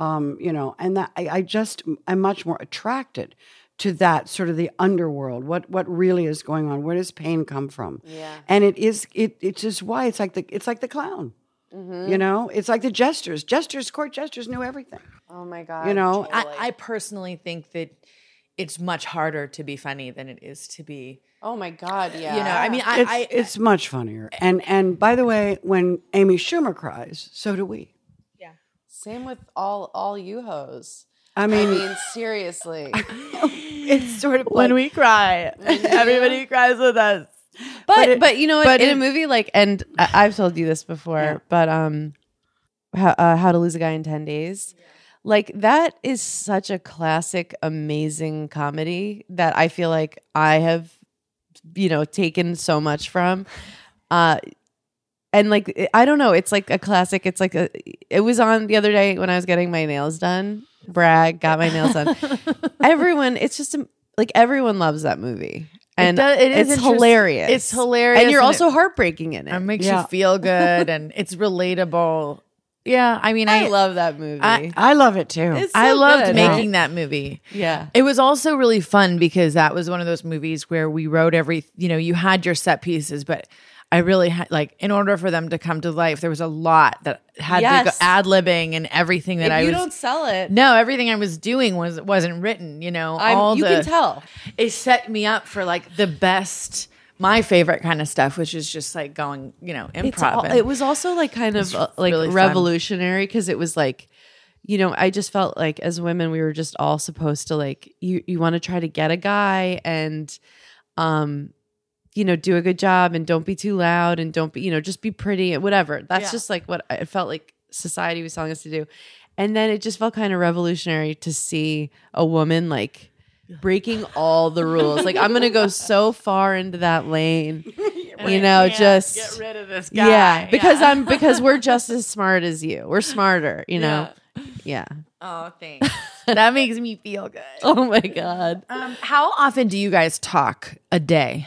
And that I just am much more attracted to that sort of the underworld. What really is going on? Where does pain come from? Yeah. And it's just why it's like the clown. It's like the jesters. Court jesters knew everything. Oh my God. I personally think that it's much harder to be funny than it is to be. Oh my God. Yeah. I mean, It's much funnier. And by the way, when Amy Schumer cries, so do we. Same with all you hoes. I mean, seriously. it's sort of when we cry, everybody cries with us. But you know what? In a movie like, and I've told you this before, but How to Lose a Guy in 10 Days. Like that is such a classic, amazing comedy that I feel like I have, taken so much from. And like, I don't know, it's like a classic. It's like it was on the other day when I was getting my nails done. Brag, got my nails done. Everyone, it's just like everyone loves that movie. And it is it's interest- hilarious. It's hilarious. And you're and also heartbreaking in it. it makes Yeah. you feel good and it's relatable. Yeah, I mean, I love that movie. I love it too. It's so I loved good, making right? that movie. Yeah. It was also really fun because that was one of those movies where we wrote you had your set pieces, but I really had, like, in order for them to come to life, there was a lot that had to Yes. go ad-libbing and everything that If you don't sell it, No, everything I was doing wasn't written, you can tell. It set me up for like the best, my favorite kind of stuff, which is just like going, improv. and- It was also like kind of like really fun. revolutionary because it was like, I just felt like as women we were just all supposed to like you want to try to get a guy and do a good job and don't be too loud and don't be just be pretty and whatever. That's just like what it felt like society was telling us to do. And then it just felt kind of revolutionary to see a woman like breaking all the rules. Like, I'm going to go so far into that lane, just get rid of this guy. yeah, because we're just as smart as you. We're smarter, Yeah. Oh, thanks. That makes me feel good. Oh my God. How often do you guys talk a day?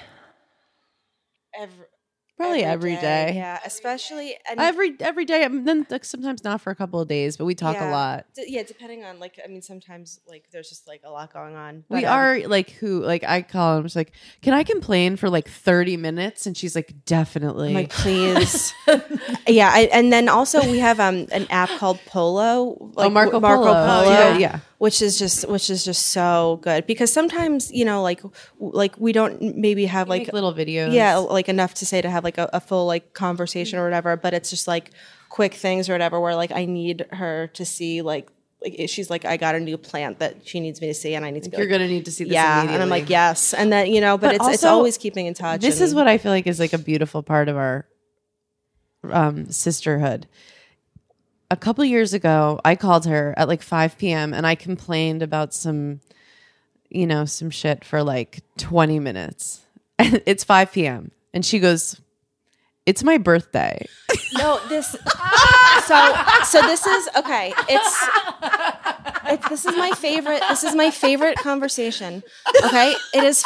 Probably every day. Yeah, especially and Every day. Then like, sometimes not for a couple of days, but we talk a lot. Depending on sometimes like there's just like a lot going on. We But, are like I call him. She's like, can I complain for like 30 minutes? And she's like, definitely. I'm like, please. Yeah, and then also we have an app called Polo. Like Marco Polo. Oh, yeah. Which is just so good because sometimes like we don't maybe have Like like little videos. yeah like enough to say to have like a full like conversation or whatever, but it's just like quick things or whatever where like I need her to see like she's like, I got a new plant that she needs me to see and I need to be You're like, gonna need to see this yeah, immediately. and I'm like, yes, and then but it's also, always keeping in touch. This and, is what I feel like is like a beautiful part of our sisterhood. A couple years ago, I called her at like 5 p.m. and I complained about some shit for like 20 minutes. And it's 5 p.m. and she goes, "It's my birthday." no this so this is okay. This is my favorite conversation. Okay, it is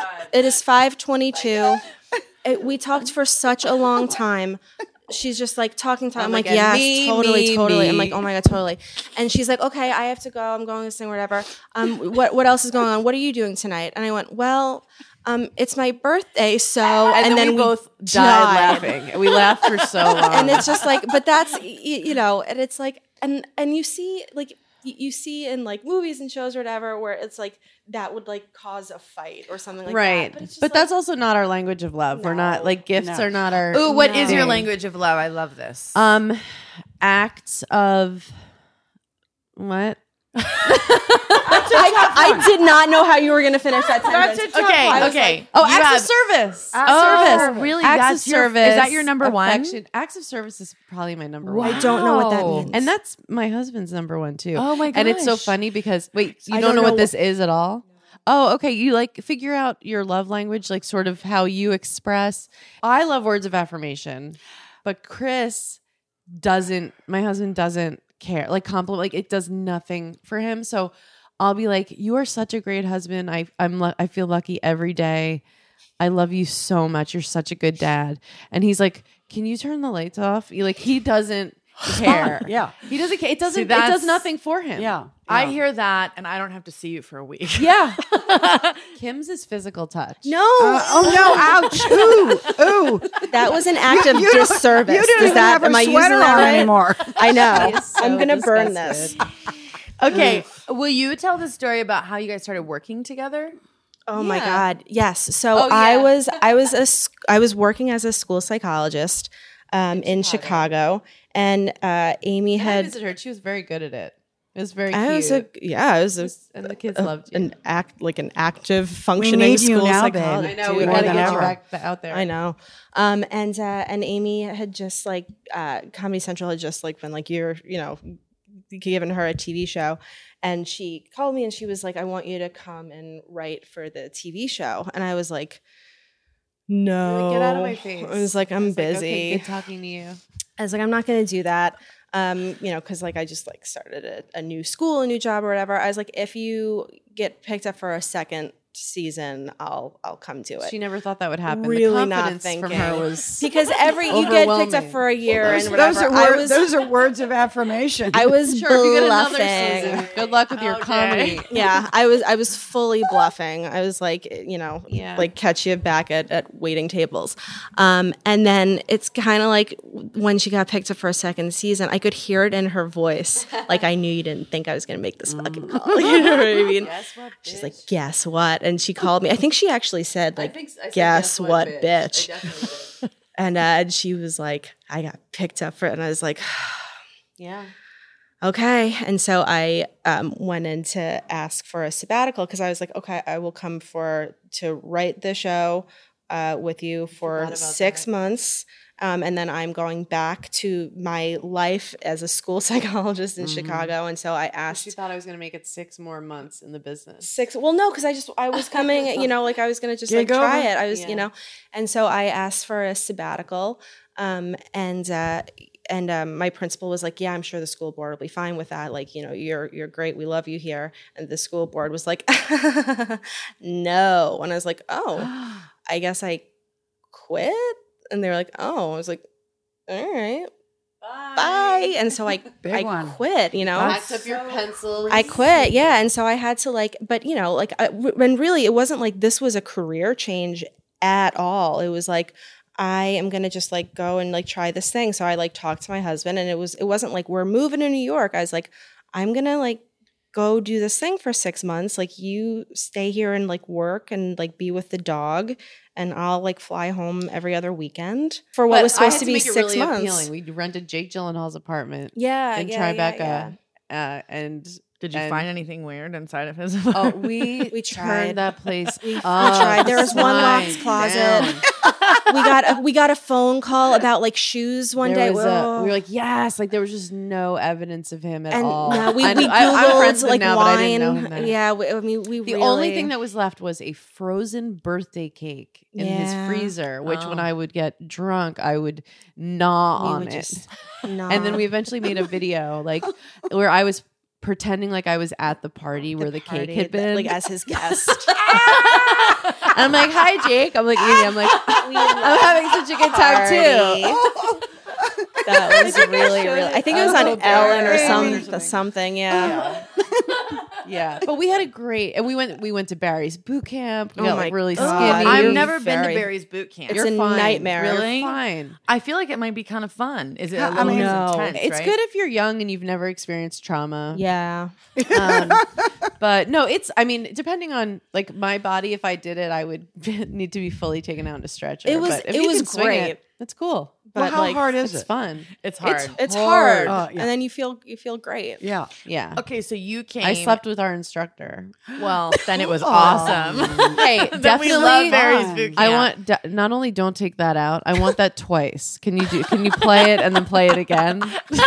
5:22. We talked for such a long time. She's just like talking. I'm like, yes, totally. I'm like, oh my God, totally. And she's like, okay, I have to go. I'm going to sing, whatever. What else is going on? What are you doing tonight? And I went, well, it's my birthday, so And then we both died laughing. We laughed for so long. And it's just like, but that's and it's like, and you see like. You see in like movies and shows or whatever where it's like that would like cause a fight or something like right. that. But, it's just but that's also not our language of love. We're not like gifts are not our. Ooh, what is your thing. language of love? I love this. Acts of what? I did not know how you were going to finish that sentence. Okay. Oh, You acts have- of service. Oh, really? Acts That's of your- service. is that your number one? affection. Acts of service is probably my number one. I don't know what that Wow. means. And that's my husband's number one too. Oh my And it's so gosh. funny because wait, you I don't know don't what know this is at all? Oh, okay. You like figure out your love language, like sort of how you express. I love words of affirmation, but Chris doesn't. My husband doesn't care. Like compliment, like it does nothing for him. So I'll be like, "You are such a great husband. I feel lucky every day. I love you so much. You're such a good dad." And he's like, "Can you turn the lights off?" He doesn't care. Yeah. He doesn't care. It doesn't. It that's- does nothing for him. Yeah. I hear that, and I don't have to see you for a week. Yeah. Kim's is physical touch. no, Oh no! Ouch! Ooh! that was an act of You don't- disservice. You didn't Is even that have am a I sweater using that on right? anymore. I know. He is so I'm gonna burn this. disgusted. Okay. Will you tell the story about how you guys started working together? Oh my Yeah. God. Yes. So Oh, I yeah. was working as a school psychologist in Chicago, and Amy I had. visited her. She was very good at it. It was very I cute. was I was and the kids loved you. an active functioning need you school now, babe. psychologist. I know. We more got to than get you ever. back out there. I know. And Amy had just like Comedy Central had just like been like given her a TV show, and she called me and she was like, I want you to come and write for the TV show. And I was like, no, Like, get out of my face. I was like, I'm busy. Okay, good talking to you. I was like, I'm not going to do that. Because like I just like started a new school, a new job or whatever. I was like, if you get picked up for a second season, I'll come do it. She never thought that would happen. Really the not confidence thinking. from her was because you get picked up overwhelming. for a year and whatever. Those are words of affirmation. I was sure. If you get another bluffing. season, good luck with your comedy. Yeah, I was fully bluffing. I was like, Yeah. like catch you back at waiting tables. And then it's kind of like when she got picked up for a second season, I could hear it in her voice. Like, I knew you didn't think I was going to make this fucking call. You know what I mean? Guess what, She's like, guess what? And she called me. I think she actually said, like, I said, guess what, bitch? I definitely did. And she was like, I got picked up for it. And I was like, Yeah. okay. And so I went in to ask for a sabbatical because I was like, okay, I will come to write the show with you for 6 months. And then I'm going back to my life as a school psychologist in Chicago. And so I asked. She thought I was going to make it 6 more months in the business. Well, no, because I was coming, like I was going to just like try it. I was, and so I asked for a sabbatical. And my principal was like, yeah, I'm sure the school board will be fine with that. Like, you're great. We love you here. And the school board was like, no. And I was like, oh, I guess I quit. And they were like, oh. I was like, all right. Bye. And so I quit, Packed up your pencils. I quit, yeah. And so I had to when really it wasn't like this was a career change at all. It was like, I am going to just like go and like try this thing. So I like talked to my husband and it wasn't like we're moving to New York. I was like, I'm going to like go do this thing for 6 months. Like you stay here and like work and like be with the dog and I'll like fly home every other weekend for what was supposed to be 6 really months. Appealing. We rented Jake Gyllenhaal's apartment. Yeah. In Tribeca. And Did you find anything weird inside of his? Oh, we tried turned that place. We tried. There was one locked closet. We got a phone call about like shoes one day. We were like, yes, like there was just no evidence of him at all. No, we I'm Googled friends with like him now, wine. but I didn't know him then. Yeah, we The only thing that was left was a frozen birthday cake in his freezer, which when I would get drunk, I would gnaw on it. And then we eventually made a video like where I was pretending like I was at the party where the cake had been, like as his guest. And I'm like, "Hi, Jake." I'm like, I'm having such a good time too. That was really. I think it was on Ellen or something. Yeah. Yeah, but we had a great, and we went to Barry's boot camp. We got like really skinny. I've never been to Barry's boot camp. It's a nightmare. Really? You're fine. I feel like it might be kind of fun. Is it a little intense? It's right? good if you're young and you've never experienced trauma. Yeah. But no, depending on like my body, if I did it, I would need to be fully taken out in a stretcher. It was But if you was can swing great. That's cool. But how hard is It's it? fun. It's hard. It's hard. Yeah. And then you feel great. Yeah. Yeah. Okay, so you came. I slept with our instructor. Well, then it was awesome. Hey, Then definitely. we love Barry's boot camp. I want not only don't take that out. I want that twice. Can you play it and then play it again?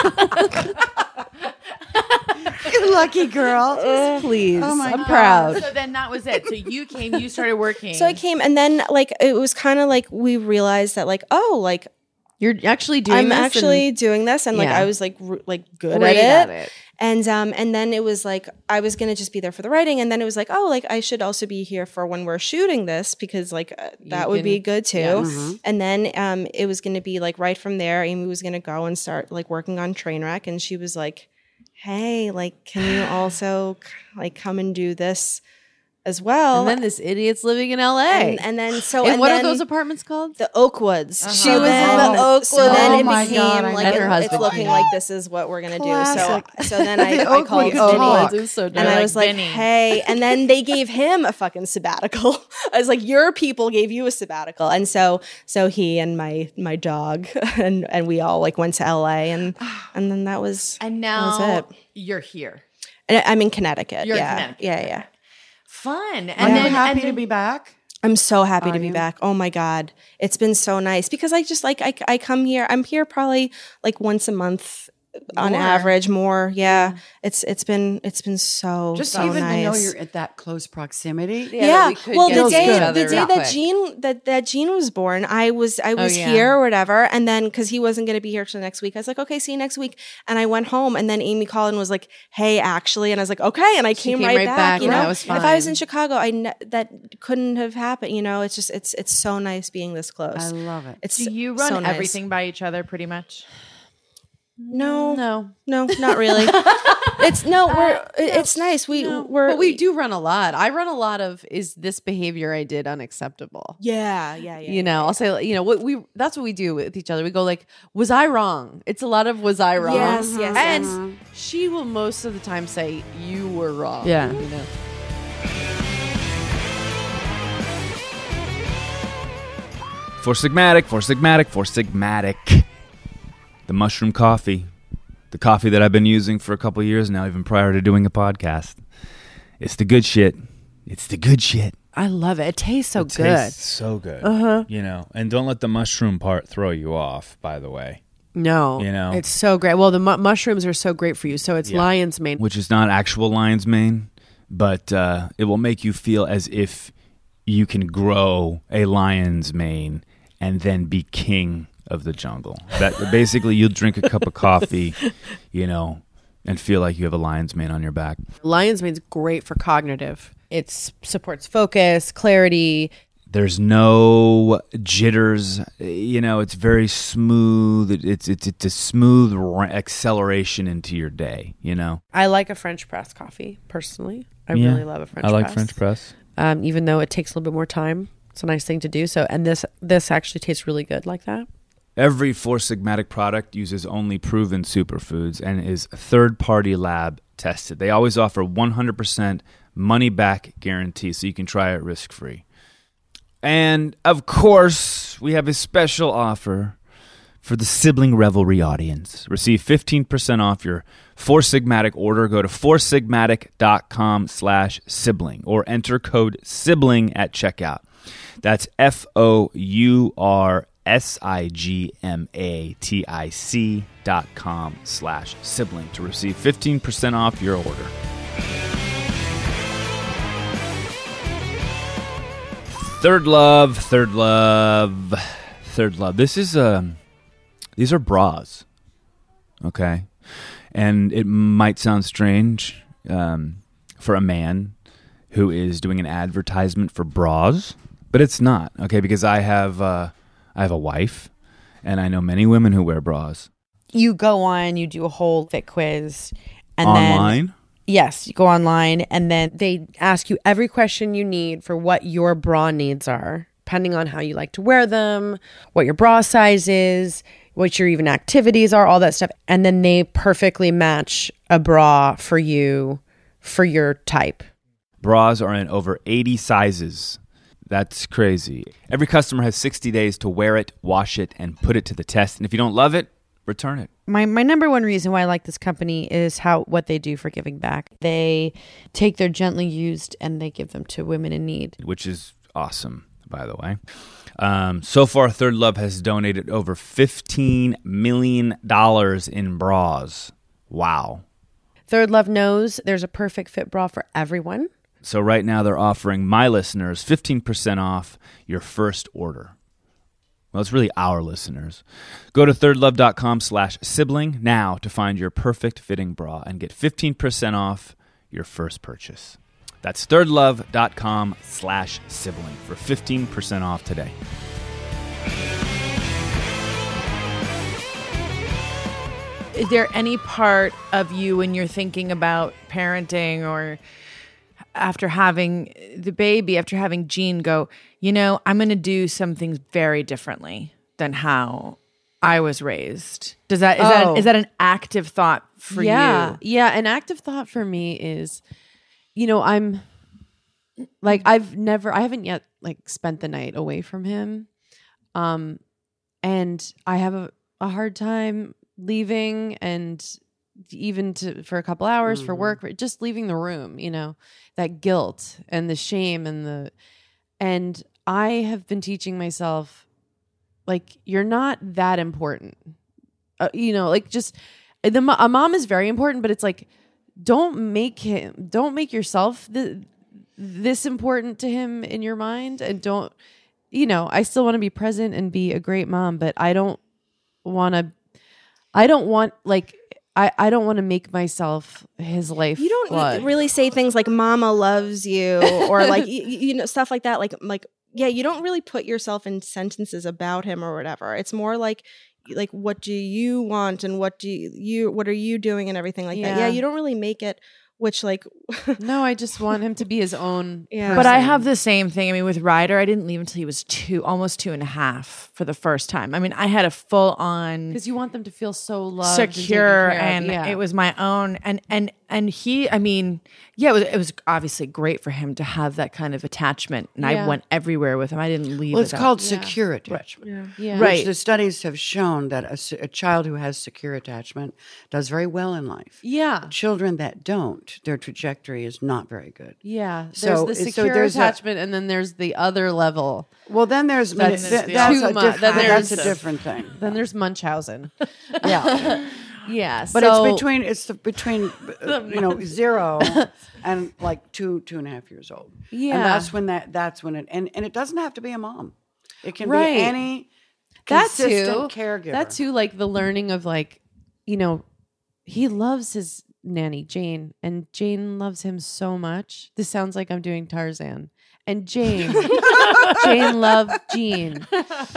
You lucky girl. Please. Oh my I'm God. proud. So then that was it. So you came. You started working. So I came, and then like it was kind of like we realized that like like You're actually doing I'm this actually doing this, and like Yeah. I was like good Great at at it. it. And then it was like I was gonna just be there for the writing, and then it was like like I should also be here for when we're shooting this because like that would be good too. yes. And then it was gonna be like right from there, Amy was gonna go and start like working on Trainwreck, and she was like, "Hey, like, can you also like come and do this as well?" And then this idiot's living in LA. and then and what then are those apartments called? the Oakwoods. She was in the Oakwoods. So then Oh it my became God, I like And her it's husband looking came. like this is what we're gonna Classic. do. So then I Oakwood called talk. Vinny. It was so And dark. I was like, Vinny. hey, and then they gave him a fucking sabbatical. I was like, your people gave you a sabbatical. And so he and my dog and we all like went to LA and then that was and that was now it. you're here. And I'm in Connecticut. You're in yeah. Connecticut. Yeah. Fun. Are And you then happy and to then- be back? I'm so happy to be you? back. Oh my God. It's been so nice because I just like, I come here, I'm here probably like once a month on average more. Yeah. It's been so Just so even nice. to know you're at that close proximity. Yeah. we could Well, get the to each day other real that quick. Gene was born, I was yeah. here or whatever, and then because he wasn't going to be here till next week, I was like, okay, see you next week. And I went home, and then Amy called and was like, hey, actually, and I was like, okay, and I came right back. You and know, that was if I was fine. in Chicago, that couldn't have happened. You know, it's just it's so nice being this close. I love it. It's Do you run so nice. everything by each other pretty much? No, No. not really. It's nice. We're But we do run a lot. I run a lot of, is this behavior I did unacceptable? Yeah. You know, I'll say, you know, that's what we do with each other. We go like, was I wrong? It's a lot of was I wrong? Yes, yes, And she will most of the time say, you were wrong. Yeah. You know? Four Sigmatic. The mushroom coffee. The coffee that I've been using for a couple of years now, even prior to doing a podcast. It's the good shit. I love it. It tastes so good. Tastes so good. You know, and don't let the mushroom part throw you off, by the way. No, You know? it's so great. Well, the mushrooms are so great for you. So it's lion's mane. Which is not actual lion's mane, but it will make you feel as if you can grow a lion's mane and then be king of the jungle. That basically, you'll drink a cup of coffee, you know, and feel like you have a lion's mane on your back. Lion's mane's great for cognitive. It supports focus, clarity. There's no jitters, you know. It's very smooth. It's a smooth acceleration into your day, you know. I like a French press coffee personally. I really love a French press. press. Even though it takes a little bit more time, it's a nice thing to do. So, and this actually tastes really good like that. Every Four Sigmatic product uses only proven superfoods and is third-party lab tested. They always offer 100% money-back guarantee, so you can try it risk-free. And, of course, we have a special offer for the Sibling Revelry audience. Receive 15% off your Four Sigmatic order. Go to foursigmatic.com/sibling or enter code SIBLING at checkout. That's FOURSIGMATIC.com/sibling to receive 15% off your order. Third Love. This is these are bras, okay? And it might sound strange for a man who is doing an advertisement for bras, but it's not, okay? Because I have a wife, and I know many women who wear bras. You go on, you do a whole fit quiz, and Online? then yes, you go online, and then they ask you every question you need for what your bra needs are, depending on how you like to wear them, what your bra size is, what your even activities are, all that stuff, and then they perfectly match a bra for you for your type. Bras are in over 80 sizes. That's crazy. Every customer has 60 days to wear it, wash it, and put it to the test. And if you don't love it, return it. My number one reason why I like this company is what they do for giving back. They take their gently used and they give them to women in need. Which is awesome, by the way. So far, Third Love has donated over $15 million in bras. Wow. Third Love knows there's a perfect fit bra for everyone. So right now they're offering my listeners 15% off your first order. Well, it's really our listeners. Go to thirdlove.com/sibling now to find your perfect fitting bra and get 15% off your first purchase. That's thirdlove.com/sibling for 15% off today. Is there any part of you when you're thinking about parenting or after having the baby, after having Gene, go, you know, I'm going to do some things very differently than how I was raised? Is that an active thought for you? Yeah, an active thought for me is, you know, I'm like I haven't yet like spent the night away from him, and I have a hard time leaving, and even for a couple hours for work, just leaving the room, you know, that guilt and the shame and I have been teaching myself, like, you're not that important, you know, like just a mom is very important, but it's like, don't make yourself this important to him in your mind, and don't, I still want to be present and be a great mom, but I don't want to make myself his life. You don't blood. really say things like "Mama loves you" or like stuff like that. Like yeah, you don't really put yourself in sentences about him or whatever. It's more like what do you want and what are you doing and everything like that. Yeah, you don't really make it. Which no, I just want him to be his own. Yeah. But I have the same thing. I mean, with Ryder, I didn't leave until he was almost 2.5 for the first time. I mean, I had a full on because you want them to feel so loved, secure, and it was my own. And he, I mean, yeah, it was obviously great for him to have that kind of attachment. And I went everywhere with him. I didn't leave. Well, it's called secure attachment. Yeah. Right. Which the studies have shown that a child who has secure attachment does very well in life. Yeah. Children that don't, their trajectory is not very good. Yeah. There's So- the so secure there's attachment, and then there's the other level. Well, then there's That's that's, too a, much. Then that's a there's- different thing. Then there's Munchausen. Yeah, Yeah. but so, it's between 0 and like 2.5 years old. Yeah. and that's when it and it doesn't have to be a mom. It can Right. be any that consistent too. caregiver. That too, like the learning of he loves his nanny Jane, and Jane loves him so much. This sounds like I'm doing Tarzan. And Jane loved Jean.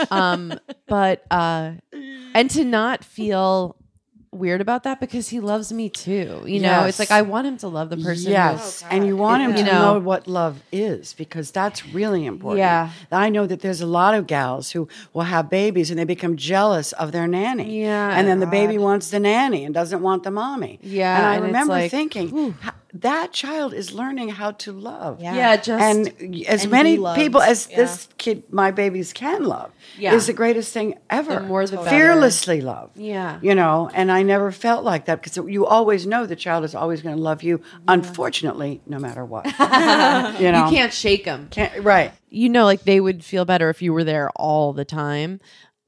But and to not feel weird about that because he loves me too. Yes. It's like I want him to love the person. Yes, and you want him to You know know. what love is, because that's really important. Yeah. I know that there's a lot of gals who will have babies and they become jealous of their nanny. Yeah. and then the baby wants the nanny and doesn't want the mommy. Yeah, and I and it's remember like, thinking that child is learning how to love. Yeah, just and as and many be loved. people as Yeah. this kid, my babies can love, Yeah. is the greatest thing ever. The more the better. Fearlessly love. Yeah. And I never felt like that because you always know the child is always going to love you. Unfortunately, no matter what. you can't shake him. Right. Like they would feel better if you were there all the time.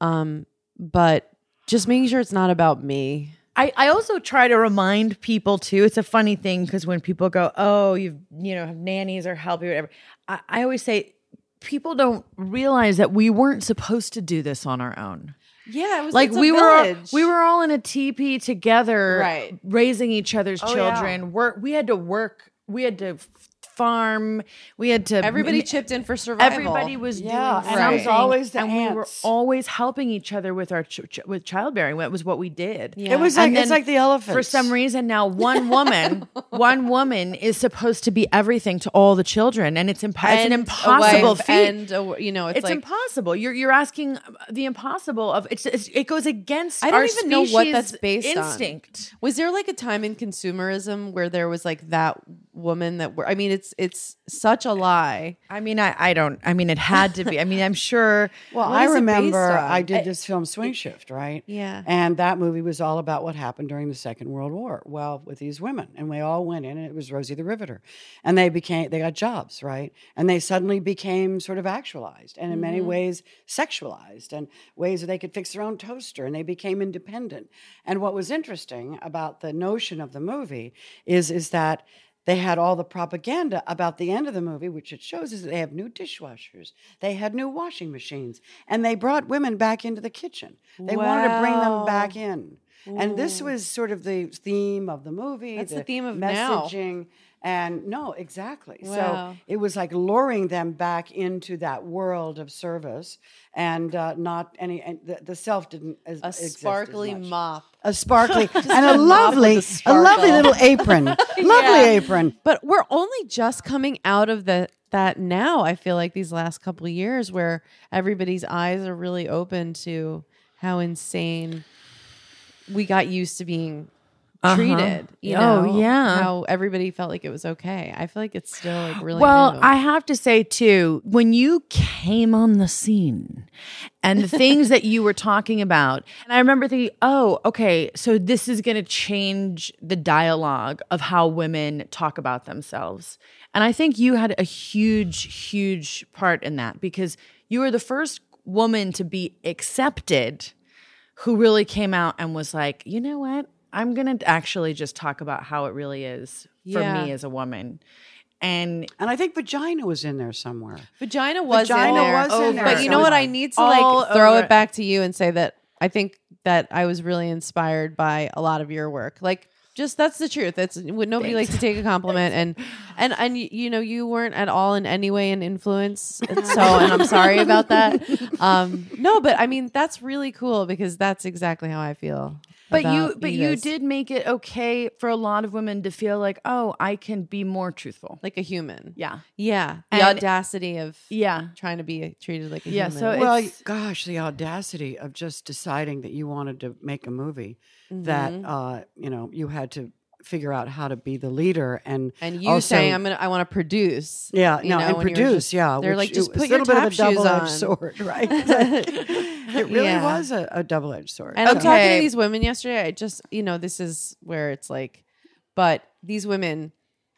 But just making sure it's not about me. I also try to remind people too. It's a funny thing because when people go, "Oh, have nannies or help you, whatever," I always say people don't realize that we weren't supposed to do this on our own. Yeah, it was Like it's a we village. were all in a teepee together, Right. raising each other's yeah. children. We had to work. We had to farm. We had to. Everybody chipped in for survival. Everybody was Yeah, doing and I was something, always the and we were ants. always helping each other with our with childbearing. That was what we did. Yeah. It was And like it's then like the elephants. For some reason now, one woman is supposed to be everything to all the children, and it's an impossible feat. It's It's like impossible. You're asking the impossible of it goes against I don't our even know what species' that's based instinct. on. Was there like a time in consumerism where there was like that woman that were? I mean, it's such a lie. I mean, I don't. I mean, it had to be. I mean, I'm sure. Well, What I is it remember based on? I did this film Swing Shift, right? Yeah. And that movie was all about what happened during the Second World War. Well, with these women, and we all went in, and it was Rosie the Riveter, and they got jobs, right? And they suddenly became sort of actualized, and in many ways sexualized, and ways that they could fix their own toaster, and they became independent. And what was interesting about the notion of the movie is that they had all the propaganda about the end of the movie, which it shows is that they have new dishwashers. They had new washing machines. And they brought women back into the kitchen. They wanted to bring them back in. And this was sort of the theme of the movie. That's the theme of now. messaging. And no, exactly. Wow. So it was like luring them back into that world of service, and not any. And the self didn't A exist as sparkly much. mop. A sparkly and a a mop with lovely, a a sparkle. lovely little apron, lovely apron. But we're only just coming out of that now. I feel like these last couple of years where everybody's eyes are really open to how insane we got used to being treated. You know, Oh, yeah. how everybody felt like it was okay. I feel like it's still like really Well, new. I have to say too, when you came on the scene and the things that you were talking about, and I remember thinking, oh, okay, so this is going to change the dialogue of how women talk about themselves. And I think you had a huge part in that because you were the first woman to be accepted who really came out and was like, you know what? I'm going to actually just talk about how it really is for Yeah. me as a woman. And And I think vagina was in there somewhere. Vagina was Vagina in there. was in there. But you know what? I need to All like throw over it back to you and say that I think that I was really inspired by a lot of your work. Like, just that's the truth. It's would nobody likes to take a compliment, and you know you weren't at all in any way an influence. And I'm sorry about that. No, but I mean that's really cool because that's exactly how I feel. But about you guys. did make it okay for a lot of women to feel like, oh, I can be more truthful. like a human. Yeah. Yeah. The And- audacity of Yeah. trying to be treated like a Yeah, human. so Well, it's- gosh, the audacity of just deciding that you wanted to make a movie that you had to figure out how to be the leader and you also, saying I want to produce. yeah, you no, know, and when you were produce, just- yeah. They're which like, just it was put a your little bit of tap a shoes double-edged on. sword, right? It really Yeah. was a double-edged sword. And I'm Okay. talking to these women yesterday. I just, this is where it's like, but these women,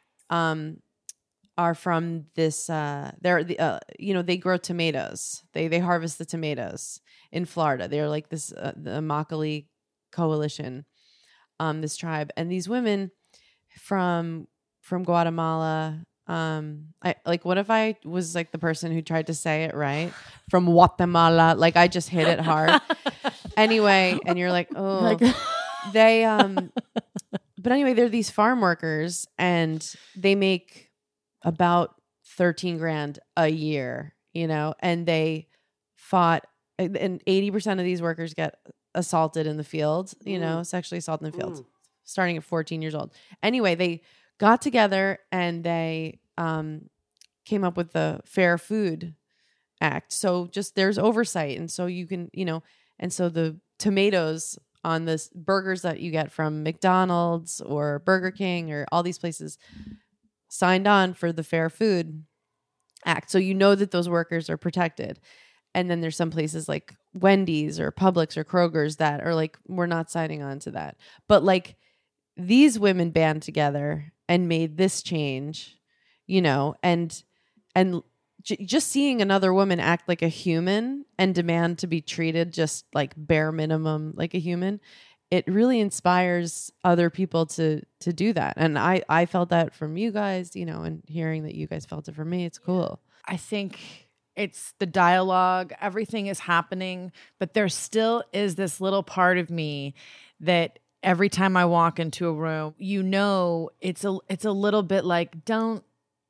are from this. They're the, they grow tomatoes. They harvest the tomatoes in Florida. They're like this, the Immokalee Coalition, this tribe, and these women from Guatemala. I like. What if I was like the person who tried to say it right from Guatemala? Like I just hit it hard. Anyway, and you're like, oh, they. But anyway, they're these farm workers, and they make about 13 grand a year. And they fought, and 80% of these workers get assaulted in the field. Sexually assaulted in the field, starting at 14 years old. Anyway, they got together and they came up with the Fair Food Act. So just there's oversight. And so you can, and so the tomatoes on the burgers that you get from McDonald's or Burger King or all these places signed on for the Fair Food Act. So that those workers are protected. And then there's some places like Wendy's or Publix or Kroger's that are like, we're not signing on to that. But like these women band together and made this change, and just seeing another woman act like a human and demand to be treated just like bare minimum like a human, it really inspires other people to do that. And I felt that from you guys, and hearing that you guys felt it from me, it's cool. I think it's the dialogue, everything is happening, but there still is this little part of me that every time I walk into a room, it's a little bit like don't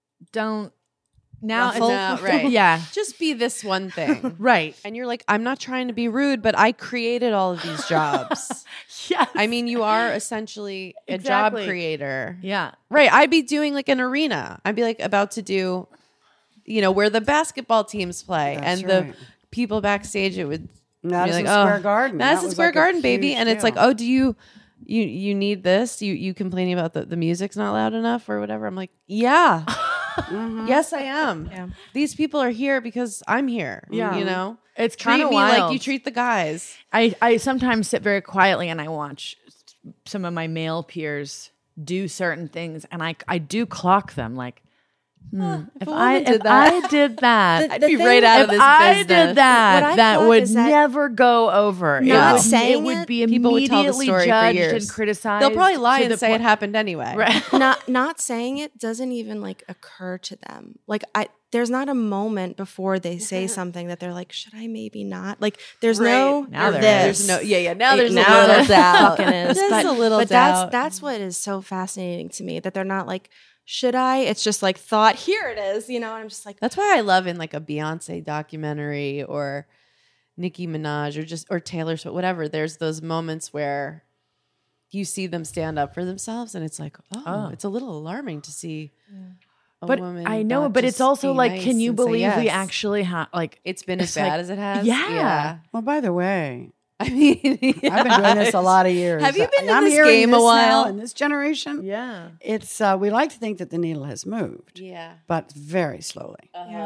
now Ruffle? it's No, right. Yeah. Just be this one thing. Right. And you're like, I'm not trying to be rude, but I created all of these jobs. Yes. I mean, you are essentially a Exactly. job creator. Yeah. Right. I'd be doing like an arena. I'd be like about to do, where the basketball teams play. That's and the right. people backstage, it would Madison be like, Square Garden. That Madison was Square like a Garden, baby. huge And it's deal. like, oh, do you need this? You complaining about the music's not loud enough or whatever? I'm like, yeah. Yes, I am. Yeah. These people are here because I'm here. Yeah. It's Treat kind of me wild. like you treat the guys. I sometimes sit very quietly and I watch some of my male peers do certain things, and I do clock them like, If a if woman I did that, did that, The I'd be thing- right out if of this I business. did What that, I that clock would is that never go over. not it would, saying it would it, be People would tell the immediately story for judged years. and criticized. They'll probably lie to and the say it point- happened anyway. Right. not saying it doesn't even like occur to them. Like there's not a moment before they say something that they're like, should I maybe not? Like there's no Now there this. is. There's no, yeah. Now there's Now a little there doubt. fucking is. Just but, a little but doubt. that's what is so fascinating to me, that they're not like, should I? It's just like thought, here it is, and I'm just like, That's why I love in like a Beyonce documentary or Nicki Minaj or Taylor Swift, whatever. There's those moments where you see them stand up for themselves, and it's like, it's a little alarming to see. A But woman I know, not but it's just also be like, nice can you and say believe we yes. actually have like It's been as it's bad like- as it has. Yeah. Well, by the way, I mean, I've been doing this a lot of years. Have you been in I'm this hearing game a this while? now in this generation? Yeah. It's we like to think that the needle has moved, Yeah. but very slowly.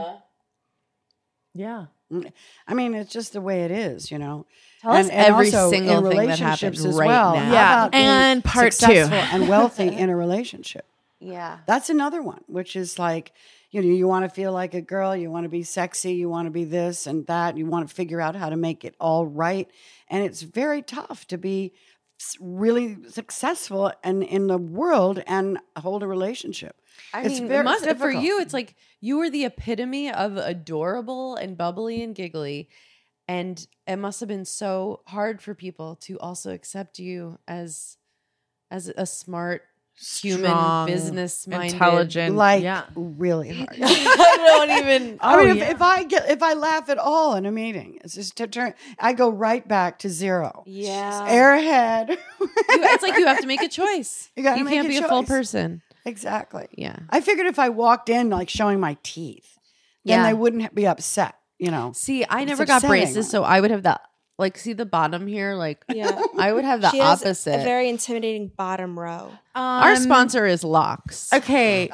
Yeah. I mean, it's just the way it is, Tell us every single in thing that happens relationships as right well. now. How Yeah. about being And part two. successful and wealthy in a relationship. Yeah. That's another one, which is like, you want to feel like a girl, you want to be sexy, you want to be this and that, you want to figure out how to make it all right. And it's very tough to be really successful and in the world and hold a relationship. I It's mean, very for difficult. you, it's like you were the epitome of adorable and bubbly and giggly. And it must have been so hard for people to also accept you as a smart, human, Strong, business-minded, intelligent. Like yeah. really hard. I don't even. I mean, if I laugh at all in a meeting, it's just to turn. I go right back to zero. Yeah. Airhead. It's like you have to make a choice. You gotta make can't a be a full choice. person. Exactly. Yeah. I figured if I walked in like showing my teeth, then Yeah. they wouldn't be upset. You know. See, I It's never got upsetting. braces, so I would have that. Like, see the bottom here? Like, Yeah. I would have the She has opposite. a very intimidating bottom row. Our sponsor is Locks. Okay.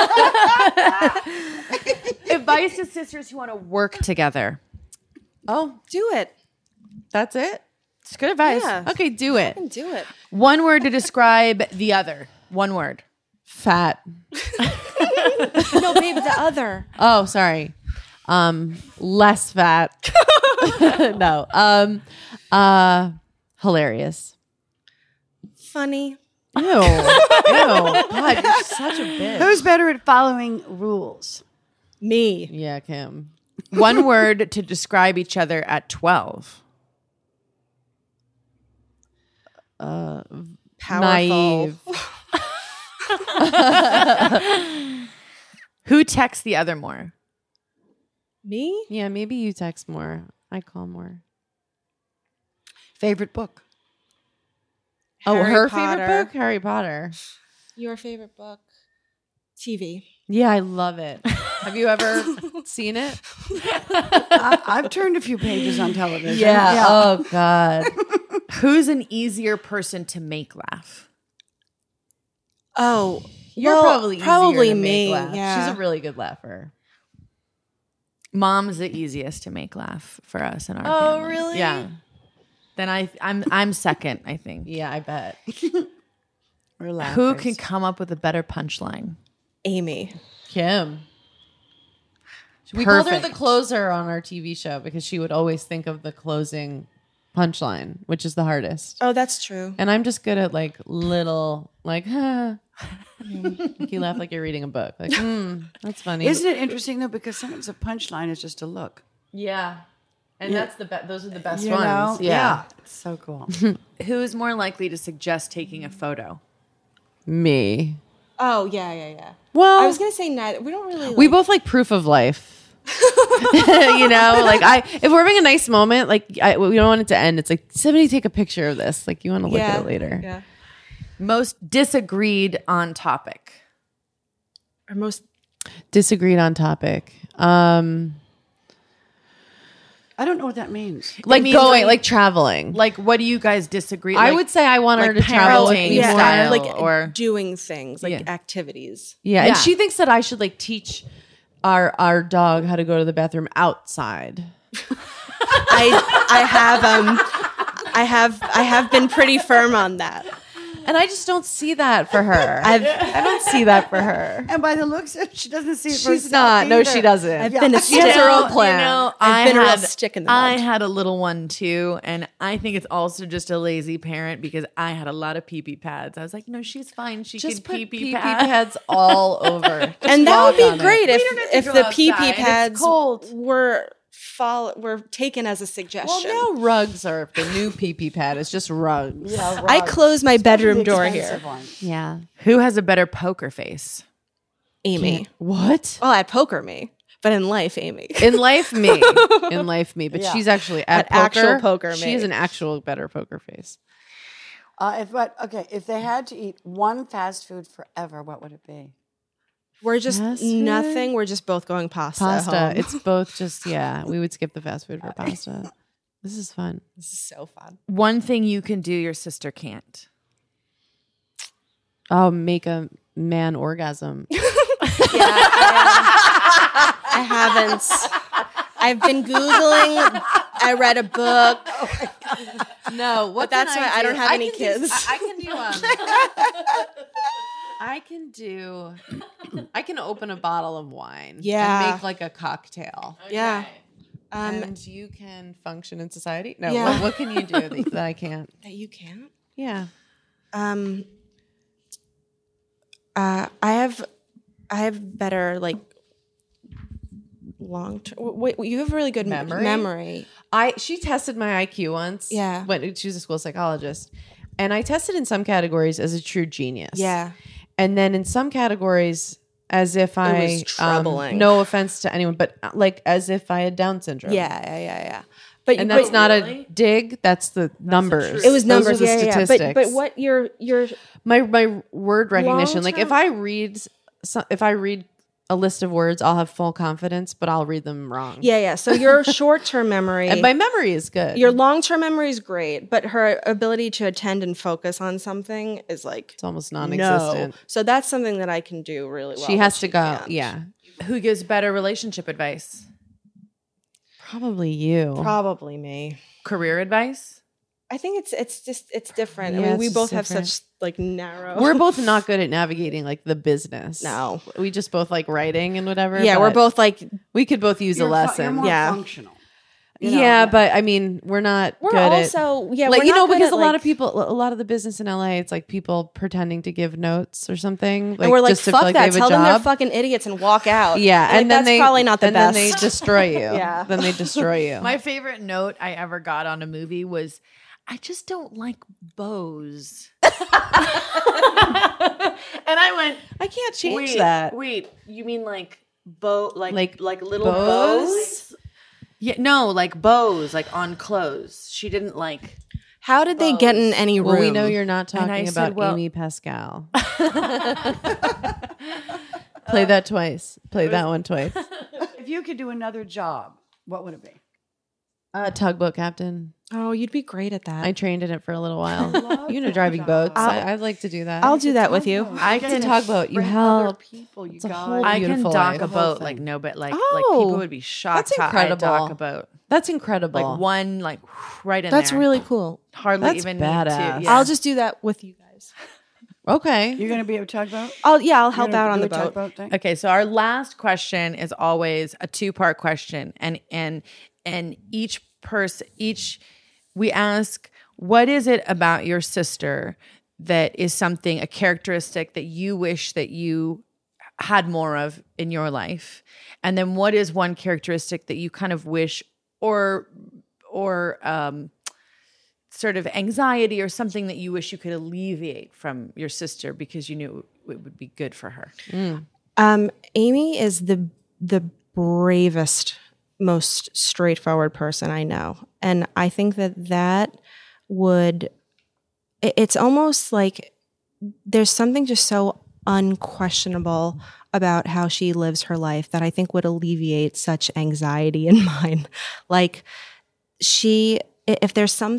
Advice to sisters who want to work together. Oh, Do it. that's it? It's good advice. Yeah. Okay, do it. Do it. One word to describe the other. One word. Fat. No, babe, the other. Oh, sorry. Less fat. No. Hilarious. Funny. Ew. Ew. God, you're such a bitch. Who's better at following rules? Me. Yeah, Kim. One word to describe each other at 12. Powerful. Naive. Who texts the other more? Me? Yeah, maybe you text more. I call more. Favorite book? Oh, Harry her Potter. favorite book? Harry Potter. Your favorite book? TV. Yeah, I love it. Have you ever seen it? I've turned a few pages on television. Oh, God. Who's an easier person to make laugh? Oh, You're well, probably easier probably to make me. laugh. Yeah. She's a really good laugher. Mom's the easiest to make laugh for us in our Oh, family. really? Yeah. Then I'm second, I think. Yeah, I bet. We're laughers. Who can come up with a better punchline? Amy. Kim. We called her the Perfect. closer on our TV show because she would always think of the closing punchline, which is the hardest. Oh, that's true. And I'm just good at like little, like, huh. Like you laugh like you're reading a book. Like, that's funny. Isn't it interesting though? Because sometimes a punchline is just a look. Yeah. And that's the those are the best You ones. know? Yeah. It's so cool. Who's more likely to suggest taking a photo? Me. Oh, yeah. Well, I was going to say neither. We don't really we both like proof of life. You know, like if we're having a nice moment, like we don't want it to end. It's like somebody take a picture of this. Like you want to look at it later. Yeah. Most disagreed on topic. Or most Disagreed on topic. I don't know what that means. Like means going, like- like traveling. Like, what do you guys disagree? I Like- would say I want her like to travel with parenting me more. style. like or- doing things, like Yeah. activities. Yeah, Yeah. and she thinks that I should like teach our dog how to go to the bathroom outside. I have been pretty firm on that. And I just don't see that for her. I don't see that for her. And by the looks of it, she doesn't see it for She's herself not. No, either. she doesn't. I've been a She has her own plan. You know, I've been a real stick in the I mud. had a little one too, and I think it's also just a lazy parent because I had a lot of pee-pee pads. I was like, no, she's fine. She Just can put pee-pee pee-pee pads. pads all over. And that would walk on be it. great don't have to if go the outside. pee-pee It's pads cold. were taken as a suggestion. Well, now rugs are the new pee-pee pad. It's just rugs. Yeah, I rugs. close my bedroom The door expensive here. one. Yeah. Who has a better poker face? Amy. What? Well, at poker me, but in life, Amy. In life, me. In life, me. But Yeah. she's actually at actual poker, She me. has an actual better poker face. If they had to eat one fast food forever, what would it be? We're just Fast food? nothing. We're just both going pasta. at Pasta. home. It's both just, yeah. We would skip the fast food for pasta. This is fun. This is so fun. One thing you can do your sister can't. Oh, make a man orgasm. I haven't. I've been Googling. I read a book. No, what But that's why I don't have any kids. I can do I can open a bottle of wine. Yeah. And make like a cocktail. Yeah. And you can function in society. No, Yeah. what can you do that I can't? That you can't. Yeah. I have better like long term. Wait, you have really good memory. She tested my IQ once. Yeah. When she was a school psychologist. And I tested in some categories as a true genius. Yeah. And then in some categories as if I was troubling. No offense to anyone, but like as if I had Down syndrome. Yeah. But And that's not a dig, that's the numbers. It was Those numbers. are the Yeah. statistics. But what your my word recognition, like Long-term- if I read a list of words, I'll have full confidence, but I'll read them wrong. yeah. So your short term memory. And my memory is good. Your long-term memory is great, but her ability to attend and focus on something is like It's almost non-existent. no. So that's something that I can do really well. She has but to go. can't. Yeah. Who gives better relationship advice? Probably you. Probably me. Career advice? I think it's different. Yeah, I mean, we it's both just have different. such like narrow. We're both not good at navigating like the business. No. We just both like writing and whatever. yeah, we're but both like we could both use a You're lesson. more Yeah. functional. You know, yeah, but I mean, we're not we're good at also yeah, like we're you not know good because at, a lot like- of people, a lot of the business in LA, it's like people pretending to give notes or something. Like, and we're like just to fuck feel like that. they have a Tell them they're job. fucking idiots and walk out. Yeah, and and like, then that's probably not the and best. then they destroy you. Yeah. Then they destroy you. My favorite note I ever got on a movie was, I just don't like bows. And I went, I can't change wait, that. Wait, you mean like like little bows? bows? Yeah, no, like bows, like on clothes. She didn't like. How did they get in any room? Well, we know you're not And I talking said, about well- Amy Pascal. Play that twice. Play that one twice. If you could do another job, what would it be? Tugboat captain. Oh, you'd be great at that. I trained in it for a little while. You know, driving boats. I'd like to do that. I'll do that with you. I Get can to tugboat. You friend help. other people. You It's a guys. whole I can beautiful dock life. a boat thing. like no, but like Oh. people would be shocked. That's how I incredible. dock a boat. That's incredible. Like one, like right in That's there. really cool. hardly That's even badass. need to. Yeah. I'll just do that with you guys. Okay. You're going to be a tugboat? I'll You're help gonna out on do the a boat. tugboat thing? Okay, so our last question is always a two-part question, and each we ask, what is it about your sister that is something, a characteristic that you wish that you had more of in your life, and then what is one characteristic that you kind of wish or sort of anxiety or something that you wish you could alleviate from your sister because you knew it would be good for her. Amy is the bravest, most straightforward person I know, and I think that would. It's almost like there's something just so unquestionable about how she lives her life that I think would alleviate such anxiety in mine. Like if there's some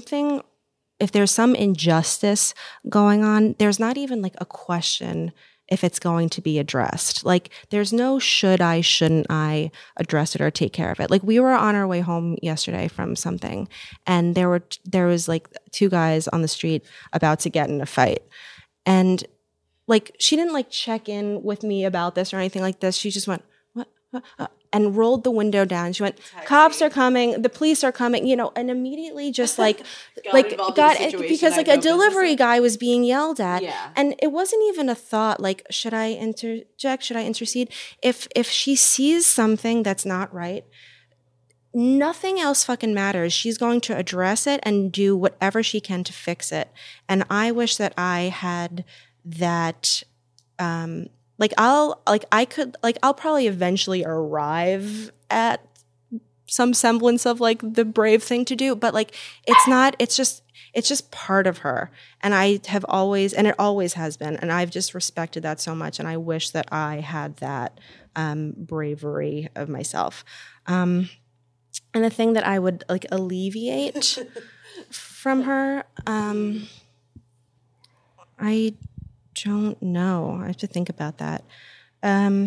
injustice going on, there's not even like a question if it's going to be addressed. Like there's no shouldn't I address it or take care of it. Like we were on our way home yesterday from something, and there was like two guys on the street about to get in a fight. And like she didn't like check in with me about this or anything like this. She just went, what? And rolled the window down. She went, cops are coming, the police are coming, and immediately just like because like a delivery guy was being yelled at. Yeah. And it wasn't even a thought like, should I interject? Should I intercede? If she sees something that's not right, nothing else fucking matters. She's going to address it and do whatever she can to fix it. And I wish that I had that I'll probably eventually arrive at some semblance of like the brave thing to do, but like it's just part of her. And I have always, and it always has been, and I've just respected that so much. And I wish that I had that bravery of myself. And the thing that I would like alleviate from her, I don't know. I have to think about that. I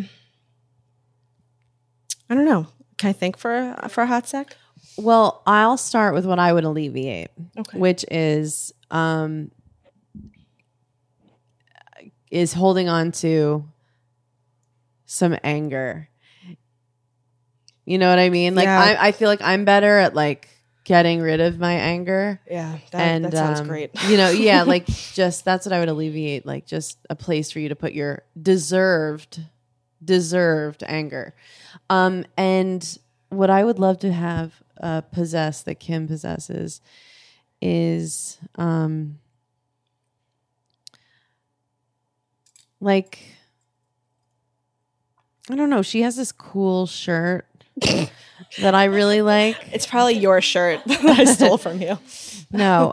don't know. Can I think for a hot sec? Well, I'll start with what I would alleviate, Okay. which is holding on to some anger. You know what I mean? Like Yeah. I feel like I'm better at like getting rid of my anger. Yeah, that sounds great. Yeah, like just that's what I would alleviate, like just a place for you to put your deserved anger. And what I would love to have possess that Kim possesses is like, I don't know, she has this cool shirt that I really like. It's probably your shirt that I stole from you. No,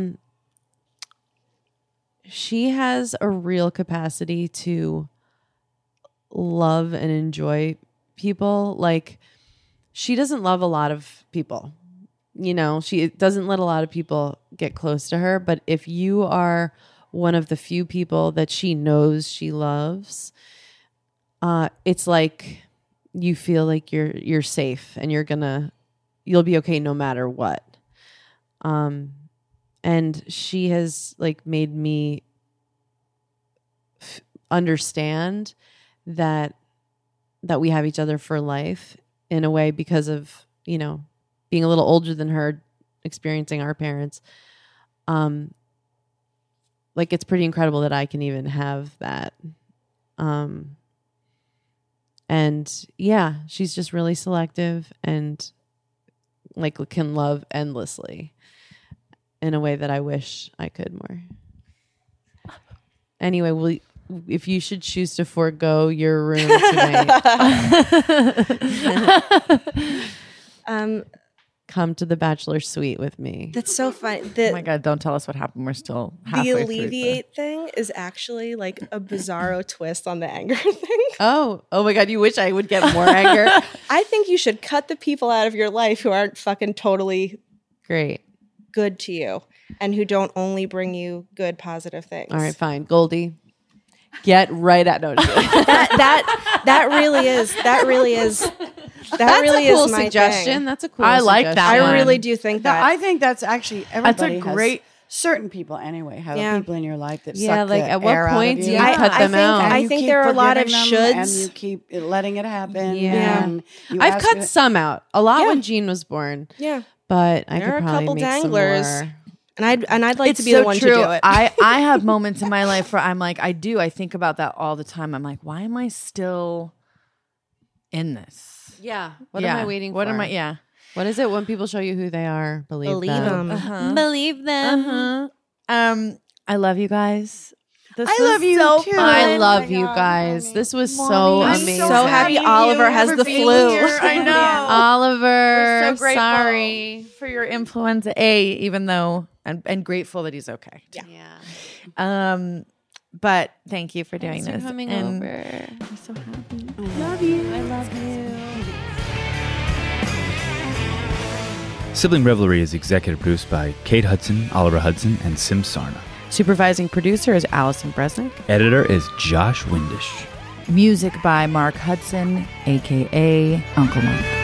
she has a real capacity to love and enjoy people. Like, she doesn't love a lot of people. She doesn't let a lot of people get close to her. But if you are one of the few people that she knows she loves, it's like you feel like you're safe and you'll be okay no matter what. And she has like made me understand that we have each other for life in a way because of, being a little older than her, experiencing our parents. Like, it's pretty incredible that I can even have that. And yeah, she's just really selective and like can love endlessly in a way that I wish I could more. Anyway, if you should choose to forego your room tonight, come to the bachelor suite with me. That's so fun. Oh my God, don't tell us what happened. We're still halfway The through alleviate thing is actually like a bizarro twist on the anger thing. Oh my God, you wish I would get more anger. I think you should cut the people out of your life who aren't fucking totally Great. good to you and who don't only bring you good, positive things. All right, fine. Goldie, get right at no. That really is. That really is. That really a cool is my suggestion. thing. That's a cool I like that suggestion. one. I really do think that. I think that's actually everybody That's a great- certain people anyway have Yeah. people in your life that Yeah, suck like, the at what air out point of do you. you cut them out? And I you think keep there are a lot of forgiving them, and shoulds. you keep letting it happen. Yeah. and you I've ask cut it- some out. A lot when Jean was born. Yeah. But I There could are a probably couple make danglers. some more. And I'd like It's to be so the one true. to do it. I have moments in my life where I'm like, I think about that all the time. I'm like, why am I still in this? Yeah. What am I waiting for? What am I? Yeah. What is it when people show you who they are? Believe them. Believe them. I love you guys. This I was love you so too. fun. I love you guys. This was so I'm amazing. so happy Oliver has the flu. I know. Oliver, We're so grateful sorry. for your influenza A, even though and grateful that he's okay. Yeah. But thank you for doing Thanks this. for coming And over. I'm so happy. Love you. I love you. Sibling Revelry is executive produced by Kate Hudson, Oliver Hudson, and Sim Sarna. Supervising producer is Allison Bresnick. Editor is Josh Windish. Music by Mark Hudson, a.k.a. Uncle Mike.